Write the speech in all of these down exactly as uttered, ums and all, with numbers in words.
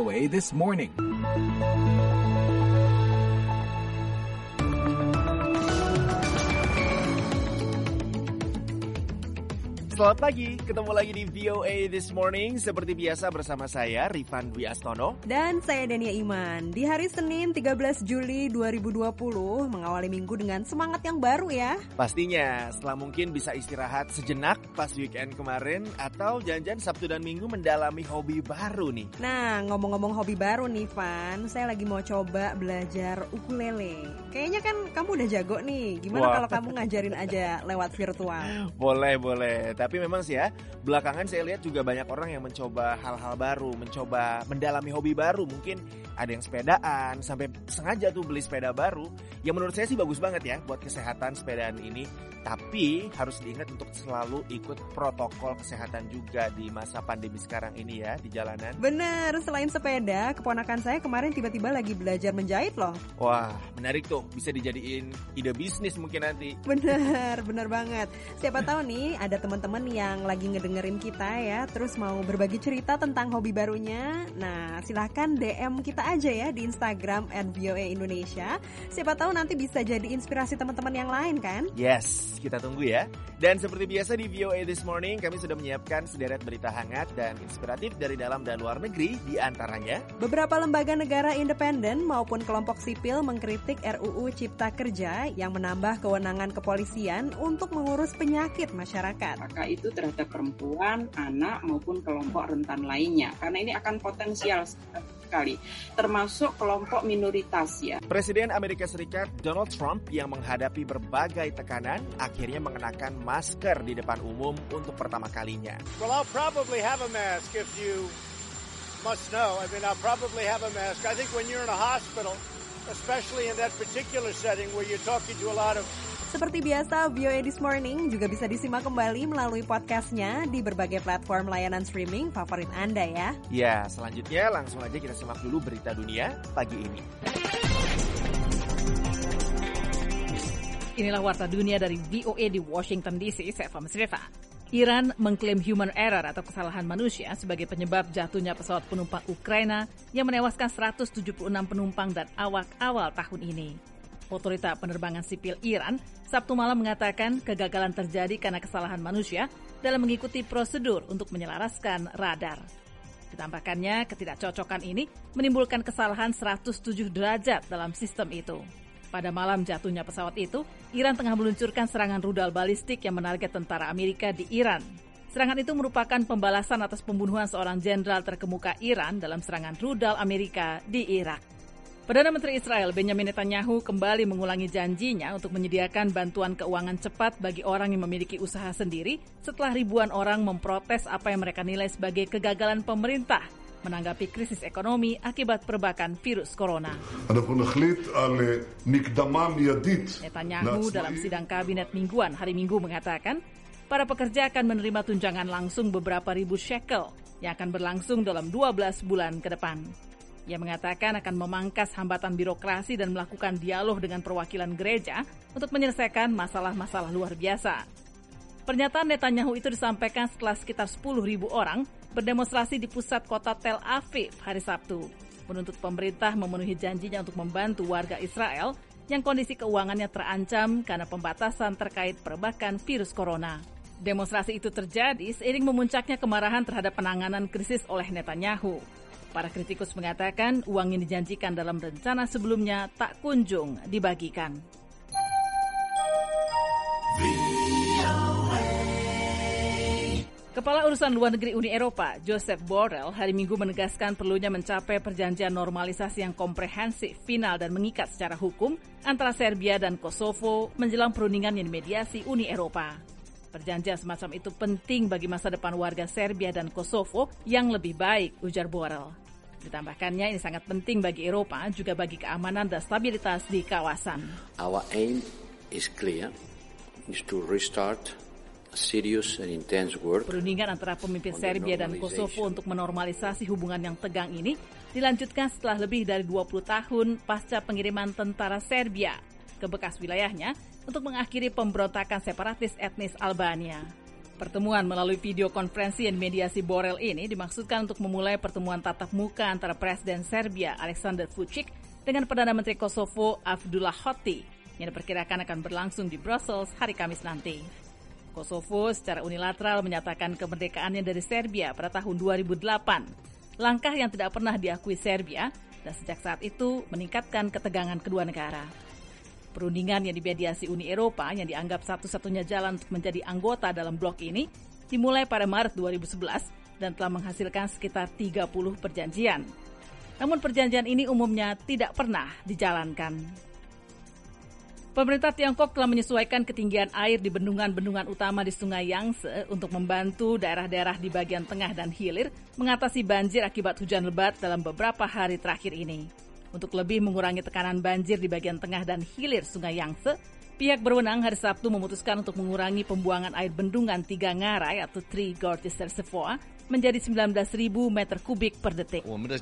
O A This Morning. Selamat pagi, ketemu lagi di V O A This Morning. Seperti biasa bersama saya, Rifan Dwi Astono. Dan saya Dania Iman. Di hari Senin tiga belas Juli dua ribu dua puluh, mengawali minggu dengan semangat yang baru ya. Pastinya, setelah mungkin bisa istirahat sejenak pas weekend kemarin, atau jangan-jangan Sabtu dan Minggu mendalami hobi baru nih. Nah, ngomong-ngomong hobi baru nih Van, saya lagi mau coba belajar ukulele. Kayaknya kan kamu udah jago nih, gimana Wah. kalau kamu ngajarin aja lewat virtual? Boleh, boleh. Tapi memang sih ya, belakangan saya lihat juga banyak orang yang mencoba hal-hal baru, mencoba mendalami hobi baru. Mungkin ada yang sepedaan, sampai sengaja tuh beli sepeda baru. Yang menurut saya sih bagus banget ya buat kesehatan sepedaan ini. Tapi harus diingat untuk selalu ikut protokol kesehatan juga di masa pandemi sekarang ini ya, di jalanan. Bener, selain sepeda, keponakan saya kemarin tiba-tiba lagi belajar menjahit loh. Wah, menarik tuh, bisa dijadiin ide bisnis mungkin nanti. Bener, bener banget. Siapa tahu nih ada teman-teman yang lagi ngedengerin kita ya, terus mau berbagi cerita tentang hobi barunya. Nah, silahkan D M kita aja ya di Instagram at V O A Indonesia. Siapa tahu nanti bisa jadi inspirasi teman-teman yang lain kan? Yes, kita tunggu ya. Dan seperti biasa di V O A This Morning, kami sudah menyiapkan sederet berita hangat dan inspiratif dari dalam dan luar negeri. Di antaranya, beberapa lembaga negara independen maupun kelompok sipil mengkritik R U U Cipta Kerja yang menambah kewenangan kepolisian untuk mengurus penyakit masyarakat. Maka itu terhadap perempuan, anak maupun kelompok rentan lainnya. Karena ini akan potensial sekali, termasuk kelompok minoritas ya. Presiden Amerika Serikat Donald Trump yang menghadapi berbagai tekanan akhirnya mengenakan masker di depan umum untuk pertama kalinya. Well, I'll probably have a mask if you must know. I mean, I'll probably have a mask. I think when you're in a hospital, especially in that particular setting where you're talking to a lot of Seperti biasa, V O A This Morning juga bisa disimak kembali melalui podcastnya di berbagai platform layanan streaming favorit Anda ya. Ya, selanjutnya langsung aja kita simak dulu berita dunia pagi ini. Inilah Warta Dunia dari V O A di Washington D C, saya Fahmi Sreva. Iran mengklaim human error atau kesalahan manusia sebagai penyebab jatuhnya pesawat penumpang Ukraina yang menewaskan seratus tujuh puluh enam penumpang dan awak awal tahun ini. Otorita Penerbangan Sipil Iran Sabtu malam mengatakan kegagalan terjadi karena kesalahan manusia dalam mengikuti prosedur untuk menyelaraskan radar. Ditambahkannya, ketidakcocokan ini menimbulkan kesalahan seratus tujuh derajat dalam sistem itu. Pada malam jatuhnya pesawat itu, Iran tengah meluncurkan serangan rudal balistik yang menarget tentara Amerika di Iran. Serangan itu merupakan pembalasan atas pembunuhan seorang jenderal terkemuka Iran dalam serangan rudal Amerika di Irak. Perdana Menteri Israel Benjamin Netanyahu kembali mengulangi janjinya untuk menyediakan bantuan keuangan cepat bagi orang yang memiliki usaha sendiri setelah ribuan orang memprotes apa yang mereka nilai sebagai kegagalan pemerintah menanggapi krisis ekonomi akibat perbakan virus corona. Netanyahu dalam sidang kabinet mingguan hari Minggu mengatakan, para pekerja akan menerima tunjangan langsung beberapa ribu shekel yang akan berlangsung dalam dua belas bulan ke depan. Ia mengatakan akan memangkas hambatan birokrasi dan melakukan dialog dengan perwakilan gereja untuk menyelesaikan masalah-masalah luar biasa. Pernyataan Netanyahu itu disampaikan setelah sekitar sepuluh ribu orang berdemonstrasi di pusat kota Tel Aviv hari Sabtu, menuntut pemerintah memenuhi janjinya untuk membantu warga Israel yang kondisi keuangannya terancam karena pembatasan terkait perbakan virus corona. Demonstrasi itu terjadi seiring memuncaknya kemarahan terhadap penanganan krisis oleh Netanyahu. Para kritikus mengatakan uang yang dijanjikan dalam rencana sebelumnya tak kunjung dibagikan. Kepala Urusan Luar Negeri Uni Eropa, Josep Borrell, hari Minggu menegaskan perlunya mencapai perjanjian normalisasi yang komprehensif, final dan mengikat secara hukum antara Serbia dan Kosovo menjelang perundingan yang dimediasi Uni Eropa. Perjanjian semacam itu penting bagi masa depan warga Serbia dan Kosovo yang lebih baik, ujar Borrell. Ditambahkannya ini sangat penting bagi Eropa, juga bagi keamanan dan stabilitas di kawasan. Our aim is clear, is to restart serious and intense work. Perundingan antara pemimpin Serbia dan Kosovo untuk menormalisasi hubungan yang tegang ini dilanjutkan setelah lebih dari dua puluh tahun pasca pengiriman tentara Serbia ke bekas wilayahnya untuk mengakhiri pemberontakan separatis etnis Albania. Pertemuan melalui video konferensi dan mediasi Borrell ini dimaksudkan untuk memulai pertemuan tatap muka antara Presiden Serbia Aleksandar Vučić dengan Perdana Menteri Kosovo Abdullah Hoti yang diperkirakan akan berlangsung di Brussels hari Kamis nanti. Kosovo secara unilateral menyatakan kemerdekaannya dari Serbia pada tahun dua ribu delapan, langkah yang tidak pernah diakui Serbia dan sejak saat itu meningkatkan ketegangan kedua negara. Perundingan yang dimediasi Uni Eropa yang dianggap satu-satunya jalan untuk menjadi anggota dalam blok ini dimulai pada Maret dua ribu sebelas dan telah menghasilkan sekitar tiga puluh perjanjian. Namun perjanjian ini umumnya tidak pernah dijalankan. Pemerintah Tiongkok telah menyesuaikan ketinggian air di bendungan-bendungan utama di Sungai Yangtze untuk membantu daerah-daerah di bagian tengah dan hilir mengatasi banjir akibat hujan lebat dalam beberapa hari terakhir ini. Untuk lebih mengurangi tekanan banjir di bagian tengah dan hilir Sungai Yangtze, pihak berwenang hari Sabtu memutuskan untuk mengurangi pembuangan air bendungan Tiga Ngarai atau Three Gorges Reservoir menjadi sembilan belas ribu meter kubik per detik.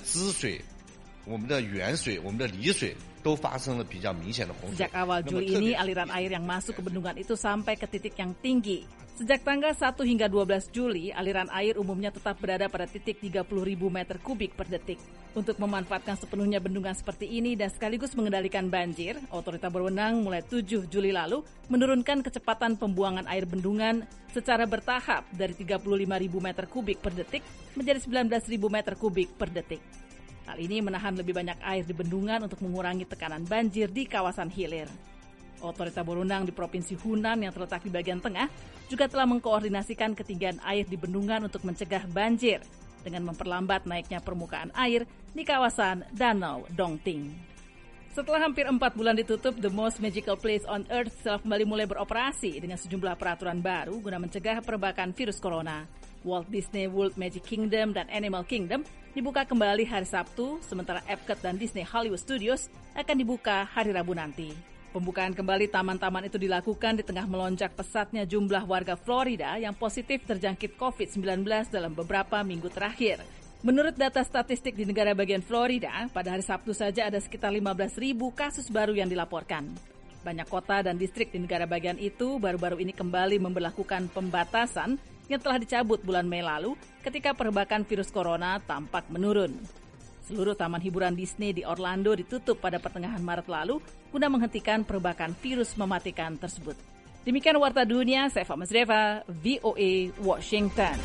Sejak awal Juli ini, aliran air yang masuk ke bendungan itu sampai ke titik yang tinggi. Sejak tanggal satu hingga dua belas Juli, aliran air umumnya tetap berada pada titik tiga puluh ribu meter kubik per detik. Untuk memanfaatkan sepenuhnya bendungan seperti ini dan sekaligus mengendalikan banjir, otorita berwenang mulai tujuh Juli lalu menurunkan kecepatan pembuangan air bendungan secara bertahap dari tiga puluh lima ribu meter kubik per detik menjadi sembilan belas ribu meter kubik per detik. Hal ini menahan lebih banyak air di bendungan untuk mengurangi tekanan banjir di kawasan hilir. Otorita berwenang di Provinsi Hunan yang terletak di bagian tengah juga telah mengkoordinasikan ketinggian air di bendungan untuk mencegah banjir dengan memperlambat naiknya permukaan air di kawasan Danau Dongting. Setelah hampir empat bulan ditutup, The Most Magical Place on Earth telah kembali mulai beroperasi dengan sejumlah peraturan baru guna mencegah perbakan virus corona. Walt Disney World Magic Kingdom dan Animal Kingdom dibuka kembali hari Sabtu, sementara Epcot dan Disney Hollywood Studios akan dibuka hari Rabu nanti. Pembukaan kembali taman-taman itu dilakukan di tengah melonjak pesatnya jumlah warga Florida yang positif terjangkit covid sembilan belas dalam beberapa minggu terakhir. Menurut data statistik di negara bagian Florida, pada hari Sabtu saja ada sekitar lima belas ribu kasus baru yang dilaporkan. Banyak kota dan distrik di negara bagian itu baru-baru ini kembali memberlakukan pembatasan yang telah dicabut bulan Mei lalu ketika perbakan virus corona tampak menurun. Seluruh taman hiburan Disney di Orlando ditutup pada pertengahan Maret lalu guna menghentikan perbakan virus mematikan tersebut. Demikian Warta Dunia, saya Fahma Sreva, V O A, Washington.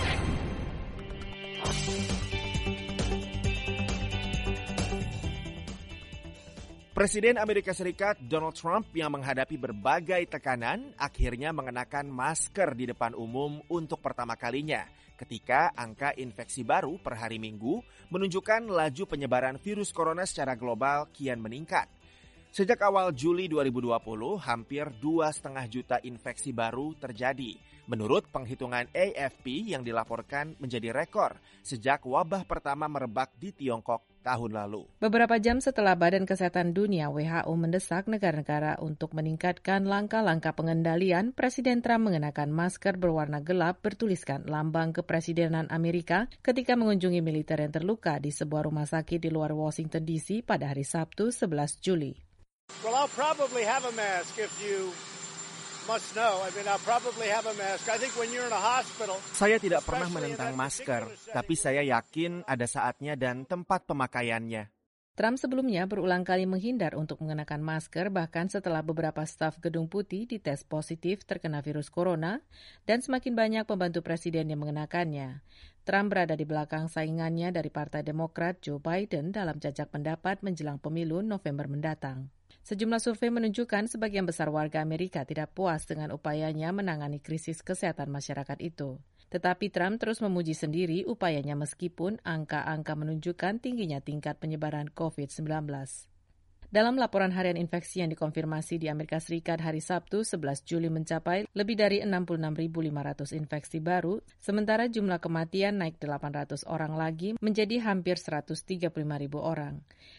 Presiden Amerika Serikat Donald Trump yang menghadapi berbagai tekanan akhirnya mengenakan masker di depan umum untuk pertama kalinya ketika angka infeksi baru per hari Minggu menunjukkan laju penyebaran virus corona secara global kian meningkat. Sejak awal Juli dua ribu dua puluh, hampir dua koma lima juta infeksi baru terjadi. Menurut penghitungan A F P yang dilaporkan menjadi rekor sejak wabah pertama merebak di Tiongkok tahun lalu. Beberapa jam setelah Badan Kesehatan Dunia W H O mendesak negara-negara untuk meningkatkan langkah-langkah pengendalian, Presiden Trump mengenakan masker berwarna gelap bertuliskan lambang kepresidenan Amerika ketika mengunjungi militer yang terluka di sebuah rumah sakit di luar Washington D C pada hari Sabtu sebelas Juli. Well, I'll probably have a mask if you must know. I mean, I'll probably have a mask. I think when you're in a hospital. Saya tidak pernah menentang masker, tapi saya yakin ada saatnya dan tempat pemakaiannya. Trump sebelumnya berulang kali menghindar untuk mengenakan masker bahkan setelah beberapa staf Gedung Putih dites positif terkena virus corona dan semakin banyak pembantu presiden yang mengenakannya. Trump berada di belakang saingannya dari Partai Demokrat Joe Biden dalam jajak pendapat menjelang pemilu November mendatang. Sejumlah survei menunjukkan sebagian besar warga Amerika tidak puas dengan upayanya menangani krisis kesehatan masyarakat itu. Tetapi Trump terus memuji sendiri upayanya meskipun angka-angka menunjukkan tingginya tingkat penyebaran covid sembilan belas. Dalam laporan harian infeksi yang dikonfirmasi di Amerika Serikat hari Sabtu sebelas Juli mencapai lebih dari enam puluh enam ribu lima ratus infeksi baru, sementara jumlah kematian naik delapan ratus orang lagi menjadi hampir seratus tiga puluh lima ribu orang.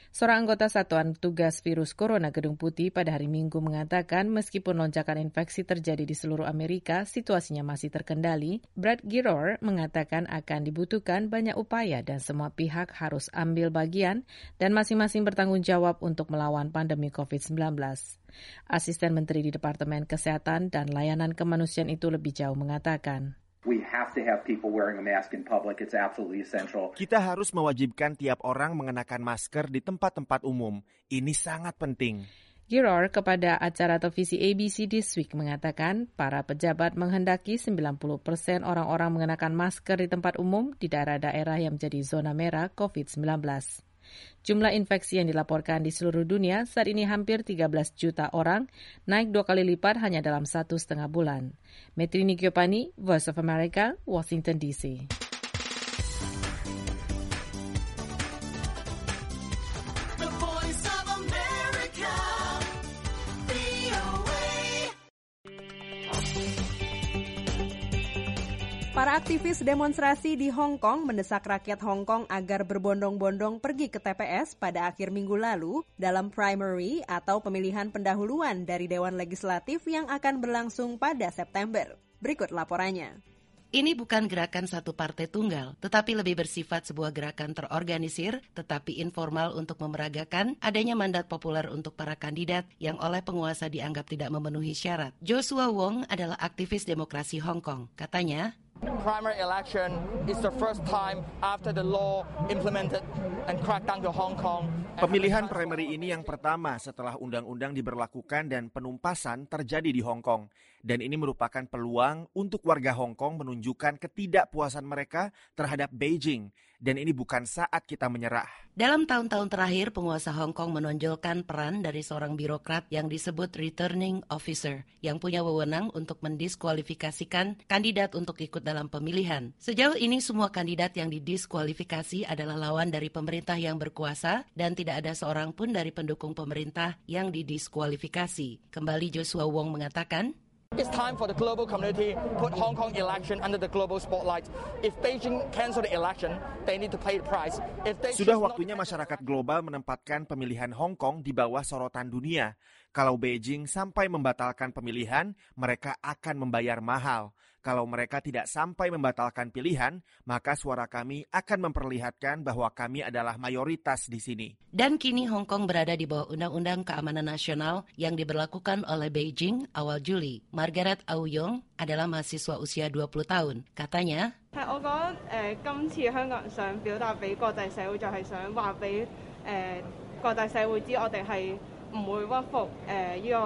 Seorang anggota Satuan Tugas Virus Corona Gedung Putih pada hari Minggu mengatakan meskipun lonjakan infeksi terjadi di seluruh Amerika, situasinya masih terkendali. Brad Giror mengatakan akan dibutuhkan banyak upaya dan semua pihak harus ambil bagian dan masing-masing bertanggung jawab untuk melawan pandemi covid sembilan belas. Asisten Menteri di Departemen Kesehatan dan Layanan Kemanusiaan itu lebih jauh mengatakan, We have to have people wearing a mask in public. It's absolutely essential. Kita harus mewajibkan tiap orang mengenakan masker di tempat-tempat umum. Ini sangat penting. Giror kepada acara televisi A B C This Week mengatakan para pejabat menghendaki sembilan puluh persen orang-orang mengenakan masker di tempat umum di daerah-daerah yang menjadi zona merah covid sembilan belas. Jumlah infeksi yang dilaporkan di seluruh dunia saat ini hampir tiga belas juta orang, naik dua kali lipat hanya dalam satu setengah bulan. Metrini Giopani, Voice of America, Washington D C. Para aktivis demonstrasi di Hong Kong mendesak rakyat Hong Kong agar berbondong-bondong pergi ke T P S pada akhir minggu lalu dalam primary atau pemilihan pendahuluan dari Dewan Legislatif yang akan berlangsung pada September. Berikut laporannya. Ini bukan gerakan satu partai tunggal, tetapi lebih bersifat sebuah gerakan terorganisir, tetapi informal untuk memeragakan adanya mandat populer untuk para kandidat yang oleh penguasa dianggap tidak memenuhi syarat. Joshua Wong adalah aktivis demokrasi Hong Kong. Katanya, primary election is the first time after the law implemented and cracked down to Hong Kong. Pemilihan primary ini yang pertama setelah undang-undang diberlakukan dan penumpasan terjadi di Hong Kong. Dan ini merupakan peluang untuk warga Hong Kong menunjukkan ketidakpuasan mereka terhadap Beijing. Dan ini bukan saat kita menyerah. Dalam tahun-tahun terakhir, penguasa Hong Kong menonjolkan peran dari seorang birokrat yang disebut returning officer, yang punya wewenang untuk mendiskualifikasikan kandidat untuk ikut dalam pemilihan. Sejauh ini semua kandidat yang didiskualifikasi adalah lawan dari pemerintah yang berkuasa dan tidak ada seorang pun dari pendukung pemerintah yang didiskualifikasi. Kembali Joshua Wong mengatakan, It's time for the global community to put Hong Kong election under the global spotlight. If Beijing cancel the election, they need to pay the price. If they Sudah waktunya masyarakat global menempatkan pemilihan Hong Kong di bawah sorotan dunia. Kalau Beijing sampai membatalkan pemilihan, mereka akan membayar mahal. Kalau mereka tidak sampai membatalkan pilihan, maka suara kami akan memperlihatkan bahwa kami adalah mayoritas di sini. Dan kini Hong Kong berada di bawah Undang-Undang Keamanan Nasional yang diberlakukan oleh Beijing awal Juli. Margaret Au Yong adalah mahasiswa usia dua puluh tahun. Katanya, Saya pikir今次香港人想表達俾國際社會就係想話俾誒國際社會知我哋係唔會屈服誒呢個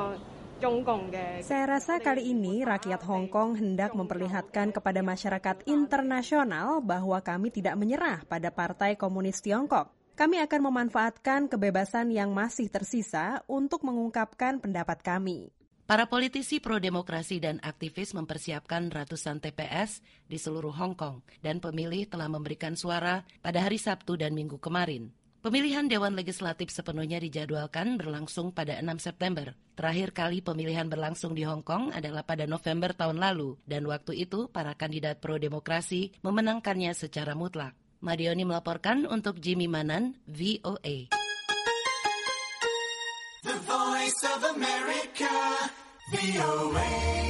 Saya rasa kali ini rakyat Hong Kong hendak memperlihatkan kepada masyarakat internasional bahwa kami tidak menyerah pada Partai Komunis Tiongkok. Kami akan memanfaatkan kebebasan yang masih tersisa untuk mengungkapkan pendapat kami. Para politisi pro-demokrasi dan aktivis mempersiapkan ratusan T P S di seluruh Hong Kong dan pemilih telah memberikan suara pada hari Sabtu dan Minggu kemarin. Pemilihan Dewan Legislatif sepenuhnya dijadwalkan berlangsung pada enam September. Terakhir kali pemilihan berlangsung di Hong Kong adalah pada November tahun lalu, dan waktu itu para kandidat pro-demokrasi memenangkannya secara mutlak. Madioni melaporkan untuk Jimmy Manan, V O A. The Voice of America, V O A.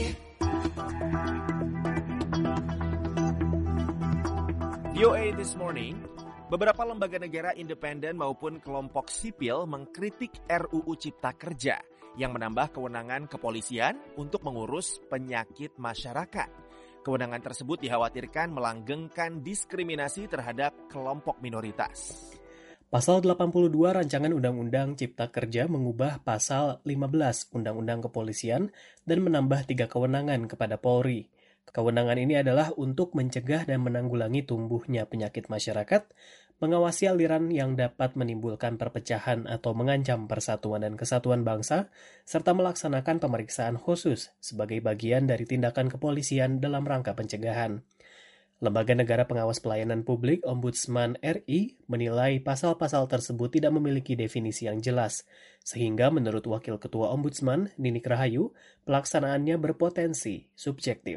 V O A This Morning. Beberapa lembaga negara independen maupun kelompok sipil mengkritik R U U Cipta Kerja yang menambah kewenangan kepolisian untuk mengurus penyakit masyarakat. Kewenangan tersebut dikhawatirkan melanggengkan diskriminasi terhadap kelompok minoritas. Pasal delapan puluh dua Rancangan Undang-Undang Cipta Kerja mengubah Pasal lima belas Undang-Undang Kepolisian dan menambah tiga kewenangan kepada Polri. Kewenangan ini adalah untuk mencegah dan menanggulangi tumbuhnya penyakit masyarakat, mengawasi aliran yang dapat menimbulkan perpecahan atau mengancam persatuan dan kesatuan bangsa, serta melaksanakan pemeriksaan khusus sebagai bagian dari tindakan kepolisian dalam rangka pencegahan. Lembaga Negara Pengawas Pelayanan Publik Ombudsman R I menilai pasal-pasal tersebut tidak memiliki definisi yang jelas, sehingga menurut Wakil Ketua Ombudsman, Ninik Rahayu, pelaksanaannya berpotensi subjektif.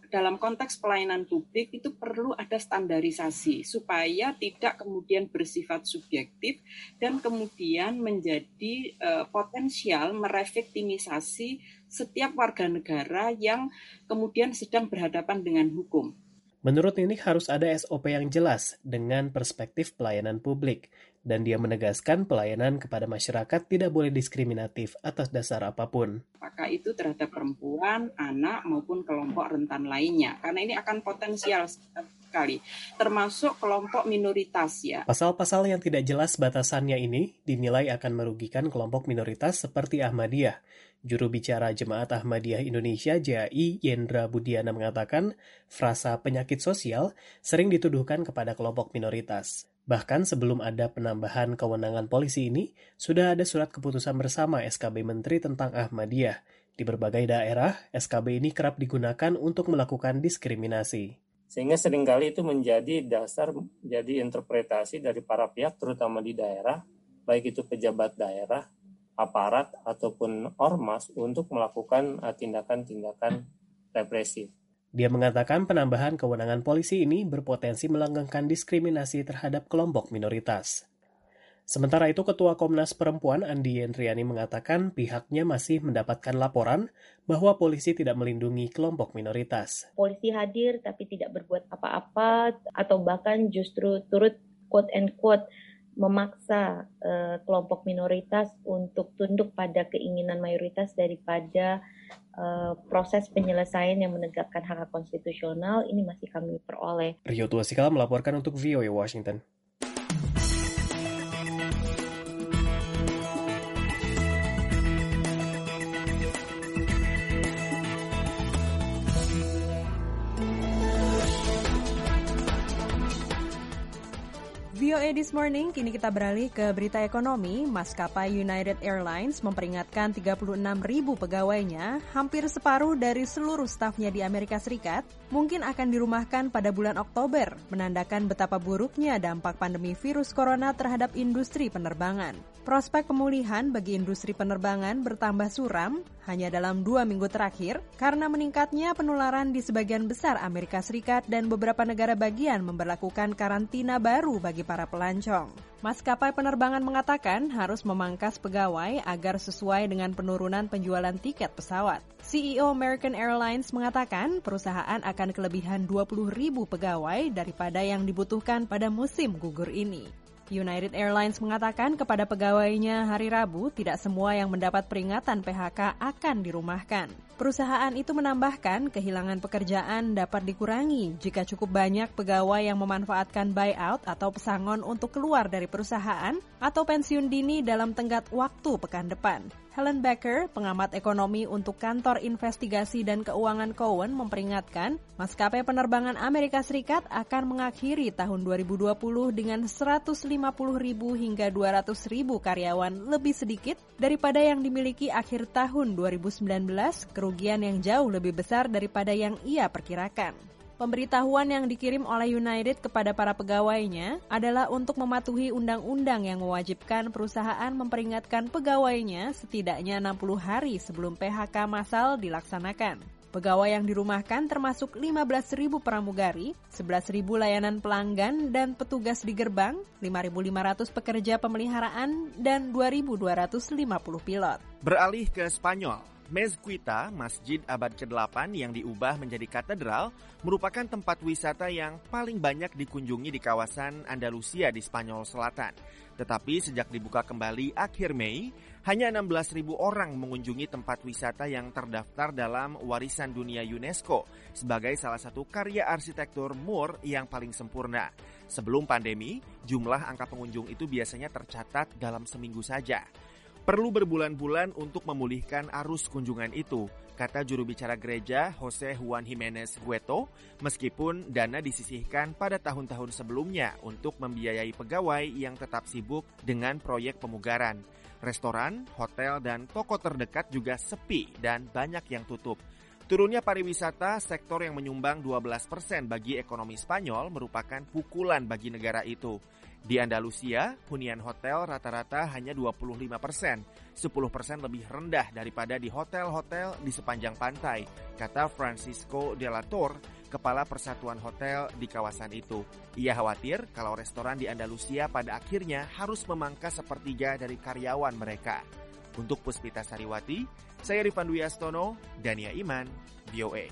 dalam konteks pelayanan publik itu perlu ada standarisasi supaya tidak kemudian bersifat subjektif dan kemudian menjadi uh, potensial merefektimisasi setiap warga negara yang kemudian sedang berhadapan dengan hukum. Menurut Ninik harus ada S O P yang jelas dengan perspektif pelayanan publik, dan dia menegaskan pelayanan kepada masyarakat tidak boleh diskriminatif atas dasar apapun. Apakah itu terhadap perempuan, anak, maupun kelompok rentan lainnya. Karena ini akan potensial sekali, termasuk kelompok minoritas ya. Pasal-pasal yang tidak jelas batasannya ini dinilai akan merugikan kelompok minoritas seperti Ahmadiyah. Juru bicara Jemaat Ahmadiyah Indonesia J A I Yendra Budiana mengatakan frasa penyakit sosial sering dituduhkan kepada kelompok minoritas. Bahkan sebelum ada penambahan kewenangan polisi ini, sudah ada surat keputusan bersama S K B Menteri tentang Ahmadiyah. Di berbagai daerah, S K B ini kerap digunakan untuk melakukan diskriminasi. Sehingga seringkali itu menjadi dasar, jadi interpretasi dari para pihak, terutama di daerah, baik itu pejabat daerah, aparat, ataupun ormas, untuk melakukan uh, tindakan-tindakan represif. Dia mengatakan penambahan kewenangan polisi ini berpotensi melanggengkan diskriminasi terhadap kelompok minoritas. Sementara itu, Ketua Komnas Perempuan Andi Yendriani mengatakan pihaknya masih mendapatkan laporan bahwa polisi tidak melindungi kelompok minoritas. Polisi hadir tapi tidak berbuat apa-apa atau bahkan justru turut quote-and-quote memaksa uh, kelompok minoritas untuk tunduk pada keinginan mayoritas daripada uh, proses penyelesaian yang menegakkan hak konstitusional ini masih kami peroleh. Rio Tuasikala melaporkan untuk V O A Washington. V O A This Morning, kini kita beralih ke berita ekonomi. Maskapai United Airlines memperingatkan tiga puluh enam ribu pegawainya, hampir separuh dari seluruh stafnya di Amerika Serikat, mungkin akan dirumahkan pada bulan Oktober, menandakan betapa buruknya dampak pandemi virus corona terhadap industri penerbangan. Prospek pemulihan bagi industri penerbangan bertambah suram hanya dalam dua minggu terakhir karena meningkatnya penularan di sebagian besar Amerika Serikat dan beberapa negara bagian memberlakukan karantina baru bagi para pelancong. Maskapai penerbangan mengatakan harus memangkas pegawai agar sesuai dengan penurunan penjualan tiket pesawat. C E O American Airlines mengatakan perusahaan akan kelebihan dua puluh ribu pegawai daripada yang dibutuhkan pada musim gugur ini. United Airlines mengatakan kepada pegawainya hari Rabu tidak semua yang mendapat peringatan P H K akan dirumahkan. Perusahaan itu menambahkan kehilangan pekerjaan dapat dikurangi jika cukup banyak pegawai yang memanfaatkan buyout atau pesangon untuk keluar dari perusahaan atau pensiun dini dalam tenggat waktu pekan depan. Helen Becker, pengamat ekonomi untuk kantor investigasi dan keuangan Cowen, memperingatkan maskapai penerbangan Amerika Serikat akan mengakhiri tahun dua ribu dua puluh dengan seratus lima puluh ribu hingga dua ratus ribu karyawan lebih sedikit daripada yang dimiliki akhir tahun dua ribu sembilan belas, kerugian yang jauh lebih besar daripada yang ia perkirakan. Pemberitahuan yang dikirim oleh United kepada para pegawainya adalah untuk mematuhi undang-undang yang mewajibkan perusahaan memperingatkan pegawainya setidaknya enam puluh hari sebelum P H K massal dilaksanakan. Pegawai yang dirumahkan termasuk lima belas ribu pramugari, sebelas ribu layanan pelanggan dan petugas di gerbang, lima ribu lima ratus pekerja pemeliharaan, dan dua ribu dua ratus lima puluh pilot. Beralih ke Spanyol. Mezquita, masjid abad kedelapan yang diubah menjadi katedral, merupakan tempat wisata yang paling banyak dikunjungi di kawasan Andalusia di Spanyol Selatan. Tetapi sejak dibuka kembali akhir Mei, hanya enam belas ribu orang mengunjungi tempat wisata yang terdaftar dalam Warisan Dunia UNESCO sebagai salah satu karya arsitektur Moor yang paling sempurna. Sebelum pandemi, jumlah angka pengunjung itu biasanya tercatat dalam seminggu saja. Perlu berbulan-bulan untuk memulihkan arus kunjungan itu, kata juru bicara gereja Jose Juan Jimenez Gueto, meskipun dana disisihkan pada tahun-tahun sebelumnya untuk membiayai pegawai yang tetap sibuk dengan proyek pemugaran. Restoran, hotel, dan toko terdekat juga sepi dan banyak yang tutup. Turunnya pariwisata, sektor yang menyumbang dua belas persen bagi ekonomi Spanyol, merupakan pukulan bagi negara itu. Di Andalusia, hunian hotel rata-rata hanya dua puluh lima persen, sepuluh persen lebih rendah daripada di hotel-hotel di sepanjang pantai, kata Francisco de la Torre, Kepala Persatuan Hotel di kawasan itu. Ia khawatir kalau restoran di Andalusia pada akhirnya harus memangkas sepertiga dari karyawan mereka. Untuk Puspita Sariwati, saya Rifan Dwi Astono, Dania Iman, V O A.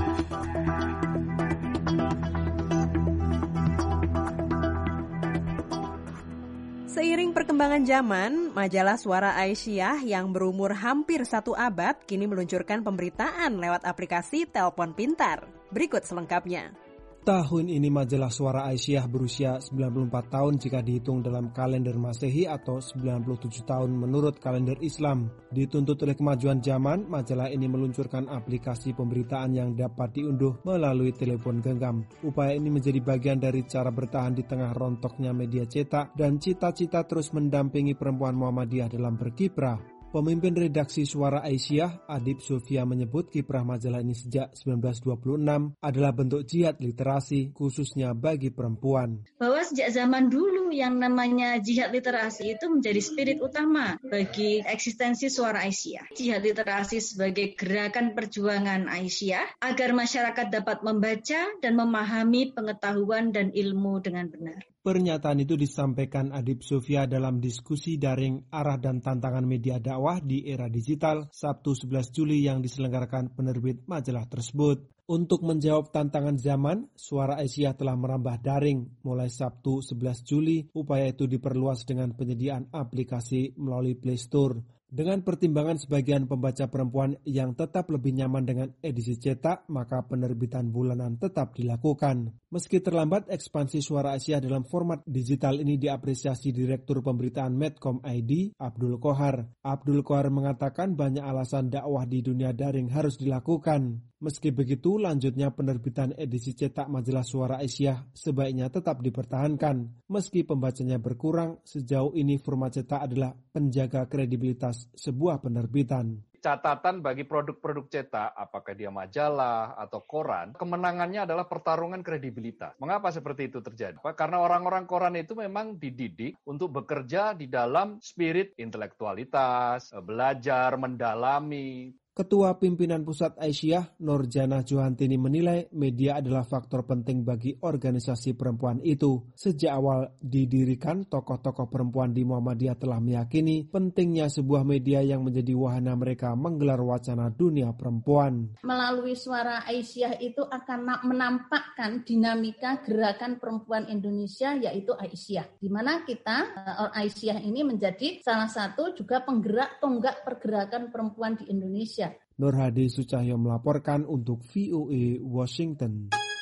Seiring perkembangan zaman, majalah Suara Aisyah yang berumur hampir satu abad kini meluncurkan pemberitaan lewat aplikasi telepon pintar. Berikut selengkapnya. Tahun ini majalah Suara Aisyah berusia sembilan puluh empat tahun jika dihitung dalam kalender Masehi atau sembilan puluh tujuh tahun menurut kalender Islam. Dituntut oleh kemajuan zaman, majalah ini meluncurkan aplikasi pemberitaan yang dapat diunduh melalui telepon genggam. Upaya ini menjadi bagian dari cara bertahan di tengah rontoknya media cetak dan cita-cita terus mendampingi perempuan Muhammadiyah dalam berkiprah. Pemimpin redaksi Suara Aisyah, Adib Sofia menyebut kiprah majalah ini sejak sembilan belas dua puluh enam adalah bentuk jihad literasi khususnya bagi perempuan. Bahwa sejak zaman dulu yang namanya jihad literasi itu menjadi spirit utama bagi eksistensi Suara Aisyah. Jihad literasi sebagai gerakan perjuangan Aisyah agar masyarakat dapat membaca dan memahami pengetahuan dan ilmu dengan benar. Pernyataan itu disampaikan Adib Sofia dalam diskusi daring arah dan tantangan media dakwah di era digital Sabtu sebelas Juli yang diselenggarakan penerbit majalah tersebut. Untuk menjawab tantangan zaman, Suara Aisyah telah merambah daring mulai Sabtu sebelas Juli. Upaya itu diperluas dengan penyediaan aplikasi melalui Play Store. Dengan pertimbangan sebagian pembaca perempuan yang tetap lebih nyaman dengan edisi cetak, maka penerbitan bulanan tetap dilakukan. Meski terlambat, ekspansi Suara Aisyah dalam format digital ini diapresiasi Direktur Pemberitaan Medcom I D, Abdul Kohar. Abdul Kohar mengatakan banyak alasan dakwah di dunia daring harus dilakukan. Meski begitu, lanjutnya penerbitan edisi cetak majalah Suara Aisyah sebaiknya tetap dipertahankan. Meski pembacanya berkurang, sejauh ini format cetak adalah penjaga kredibilitas sebuah penerbitan. Catatan bagi produk-produk cetak, apakah dia majalah atau koran, kemenangannya adalah pertarungan kredibilitas. Mengapa seperti itu terjadi? Karena orang-orang koran itu memang dididik untuk bekerja di dalam spirit intelektualitas, belajar, mendalami. Ketua Pimpinan Pusat Aisyah, Nurjana Johantini menilai media adalah faktor penting bagi organisasi perempuan itu. Sejak awal didirikan, tokoh-tokoh perempuan di Muhammadiyah telah meyakini pentingnya sebuah media yang menjadi wahana mereka menggelar wacana dunia perempuan. Melalui Suara Aisyah itu akan menampakkan dinamika gerakan perempuan Indonesia yaitu Aisyah. Di mana kita, Aisyah ini menjadi salah satu juga penggerak tonggak pergerakan perempuan di Indonesia. Nur Hadi Sucahyo melaporkan untuk V O A Washington.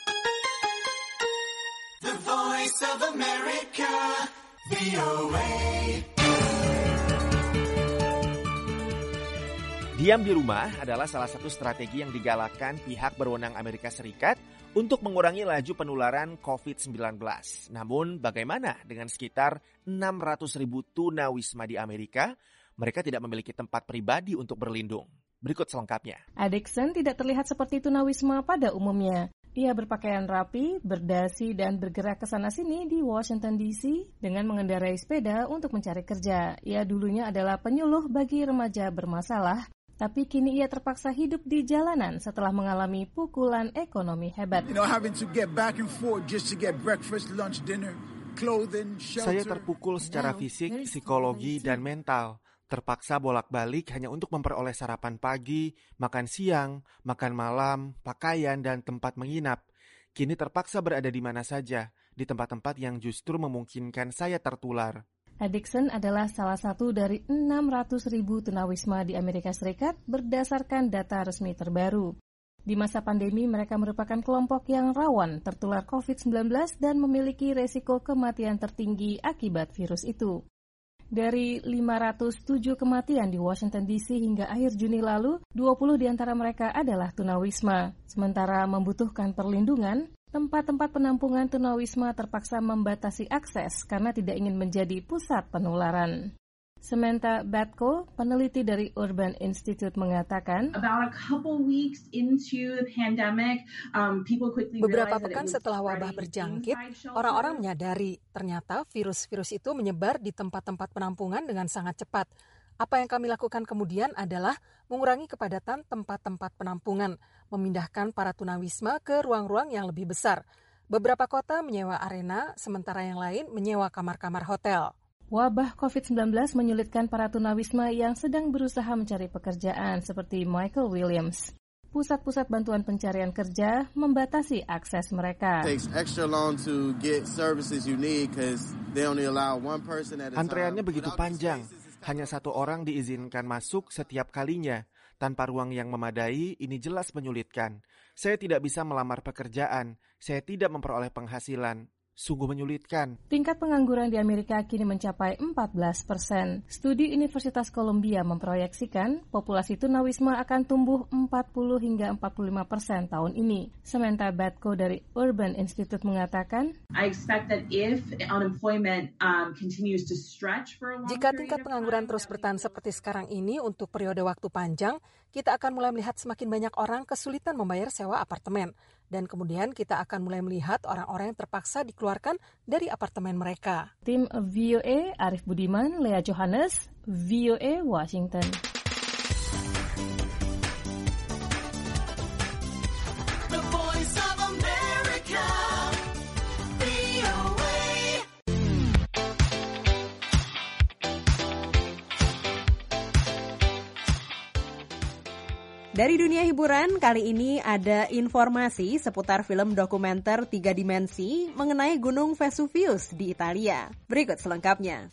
The Voice of America, V O A. Diam di rumah adalah salah satu strategi yang digalakkan pihak berwenang Amerika Serikat untuk mengurangi laju penularan covid sembilan belas. Namun bagaimana dengan sekitar enam ratus ribu tunawisma di Amerika? Mereka tidak memiliki tempat pribadi untuk berlindung. Berikut selengkapnya. Adikson tidak terlihat seperti tunawisma pada umumnya. Ia berpakaian rapi, berdasi, dan bergerak ke sana-sini di Washington D C dengan mengendarai sepeda untuk mencari kerja. Ia dulunya adalah penyuluh bagi remaja bermasalah, tapi kini ia terpaksa hidup di jalanan setelah mengalami pukulan ekonomi hebat. You know, having to get back and forth just to get breakfast, lunch, dinner, clothing, shelter. Saya terpukul secara fisik, psikologi, dan mental. Terpaksa bolak-balik hanya untuk memperoleh sarapan pagi, makan siang, makan malam, pakaian, dan tempat menginap. Kini terpaksa berada di mana saja, di tempat-tempat yang justru memungkinkan saya tertular. Adikson adalah salah satu dari enam ratus ribu tunawisma di Amerika Serikat berdasarkan data resmi terbaru. Di masa pandemi, mereka merupakan kelompok yang rawan tertular covid sembilan belas dan memiliki resiko kematian tertinggi akibat virus itu. Dari lima ratus tujuh kematian di Washington D C hingga akhir Juni lalu, dua puluh di antara mereka adalah tunawisma. Sementara membutuhkan perlindungan, tempat-tempat penampungan tunawisma terpaksa membatasi akses karena tidak ingin menjadi pusat penularan. Samantha Batko, peneliti dari Urban Institute, mengatakan, About a couple weeks into the pandemic, um, people quickly beberapa realized that it pekan was setelah wabah spreading berjangkit, inside shelters. orang-orang menyadari ternyata virus-virus itu menyebar di tempat-tempat penampungan dengan sangat cepat. Apa yang kami lakukan kemudian adalah mengurangi kepadatan tempat-tempat penampungan, memindahkan para tunawisma ke ruang-ruang yang lebih besar. Beberapa kota menyewa arena, sementara yang lain menyewa kamar-kamar hotel. Wabah covid sembilan belas menyulitkan para tunawisma yang sedang berusaha mencari pekerjaan seperti Michael Williams. Pusat-pusat bantuan pencarian kerja membatasi akses mereka. Antreannya begitu panjang, hanya satu orang diizinkan masuk setiap kalinya. Tanpa ruang yang memadai, ini jelas menyulitkan. Saya tidak bisa melamar pekerjaan, saya tidak memperoleh penghasilan. Sungguh menyulitkan. Tingkat pengangguran di Amerika kini mencapai empat belas persen. Studi Universitas Columbia memproyeksikan populasi tunawisma akan tumbuh empat puluh hingga empat puluh lima persen tahun ini. Samantha Batko dari Urban Institute mengatakan, I expect that if unemployment um, continues to stretch for a long Jika tingkat pengangguran terus bertahan seperti sekarang ini untuk periode waktu panjang, kita akan mulai melihat semakin banyak orang kesulitan membayar sewa apartemen. Dan kemudian kita akan mulai melihat orang-orang yang terpaksa dikeluarkan dari apartemen mereka. Tim V O A, Arif Budiman, Lea Johannes, V O A, Washington. The Voice of America, V O A. Dari dunia hiburan, kali ini ada informasi seputar film dokumenter tiga dimensi mengenai Gunung Vesuvius di Italia. Berikut selengkapnya.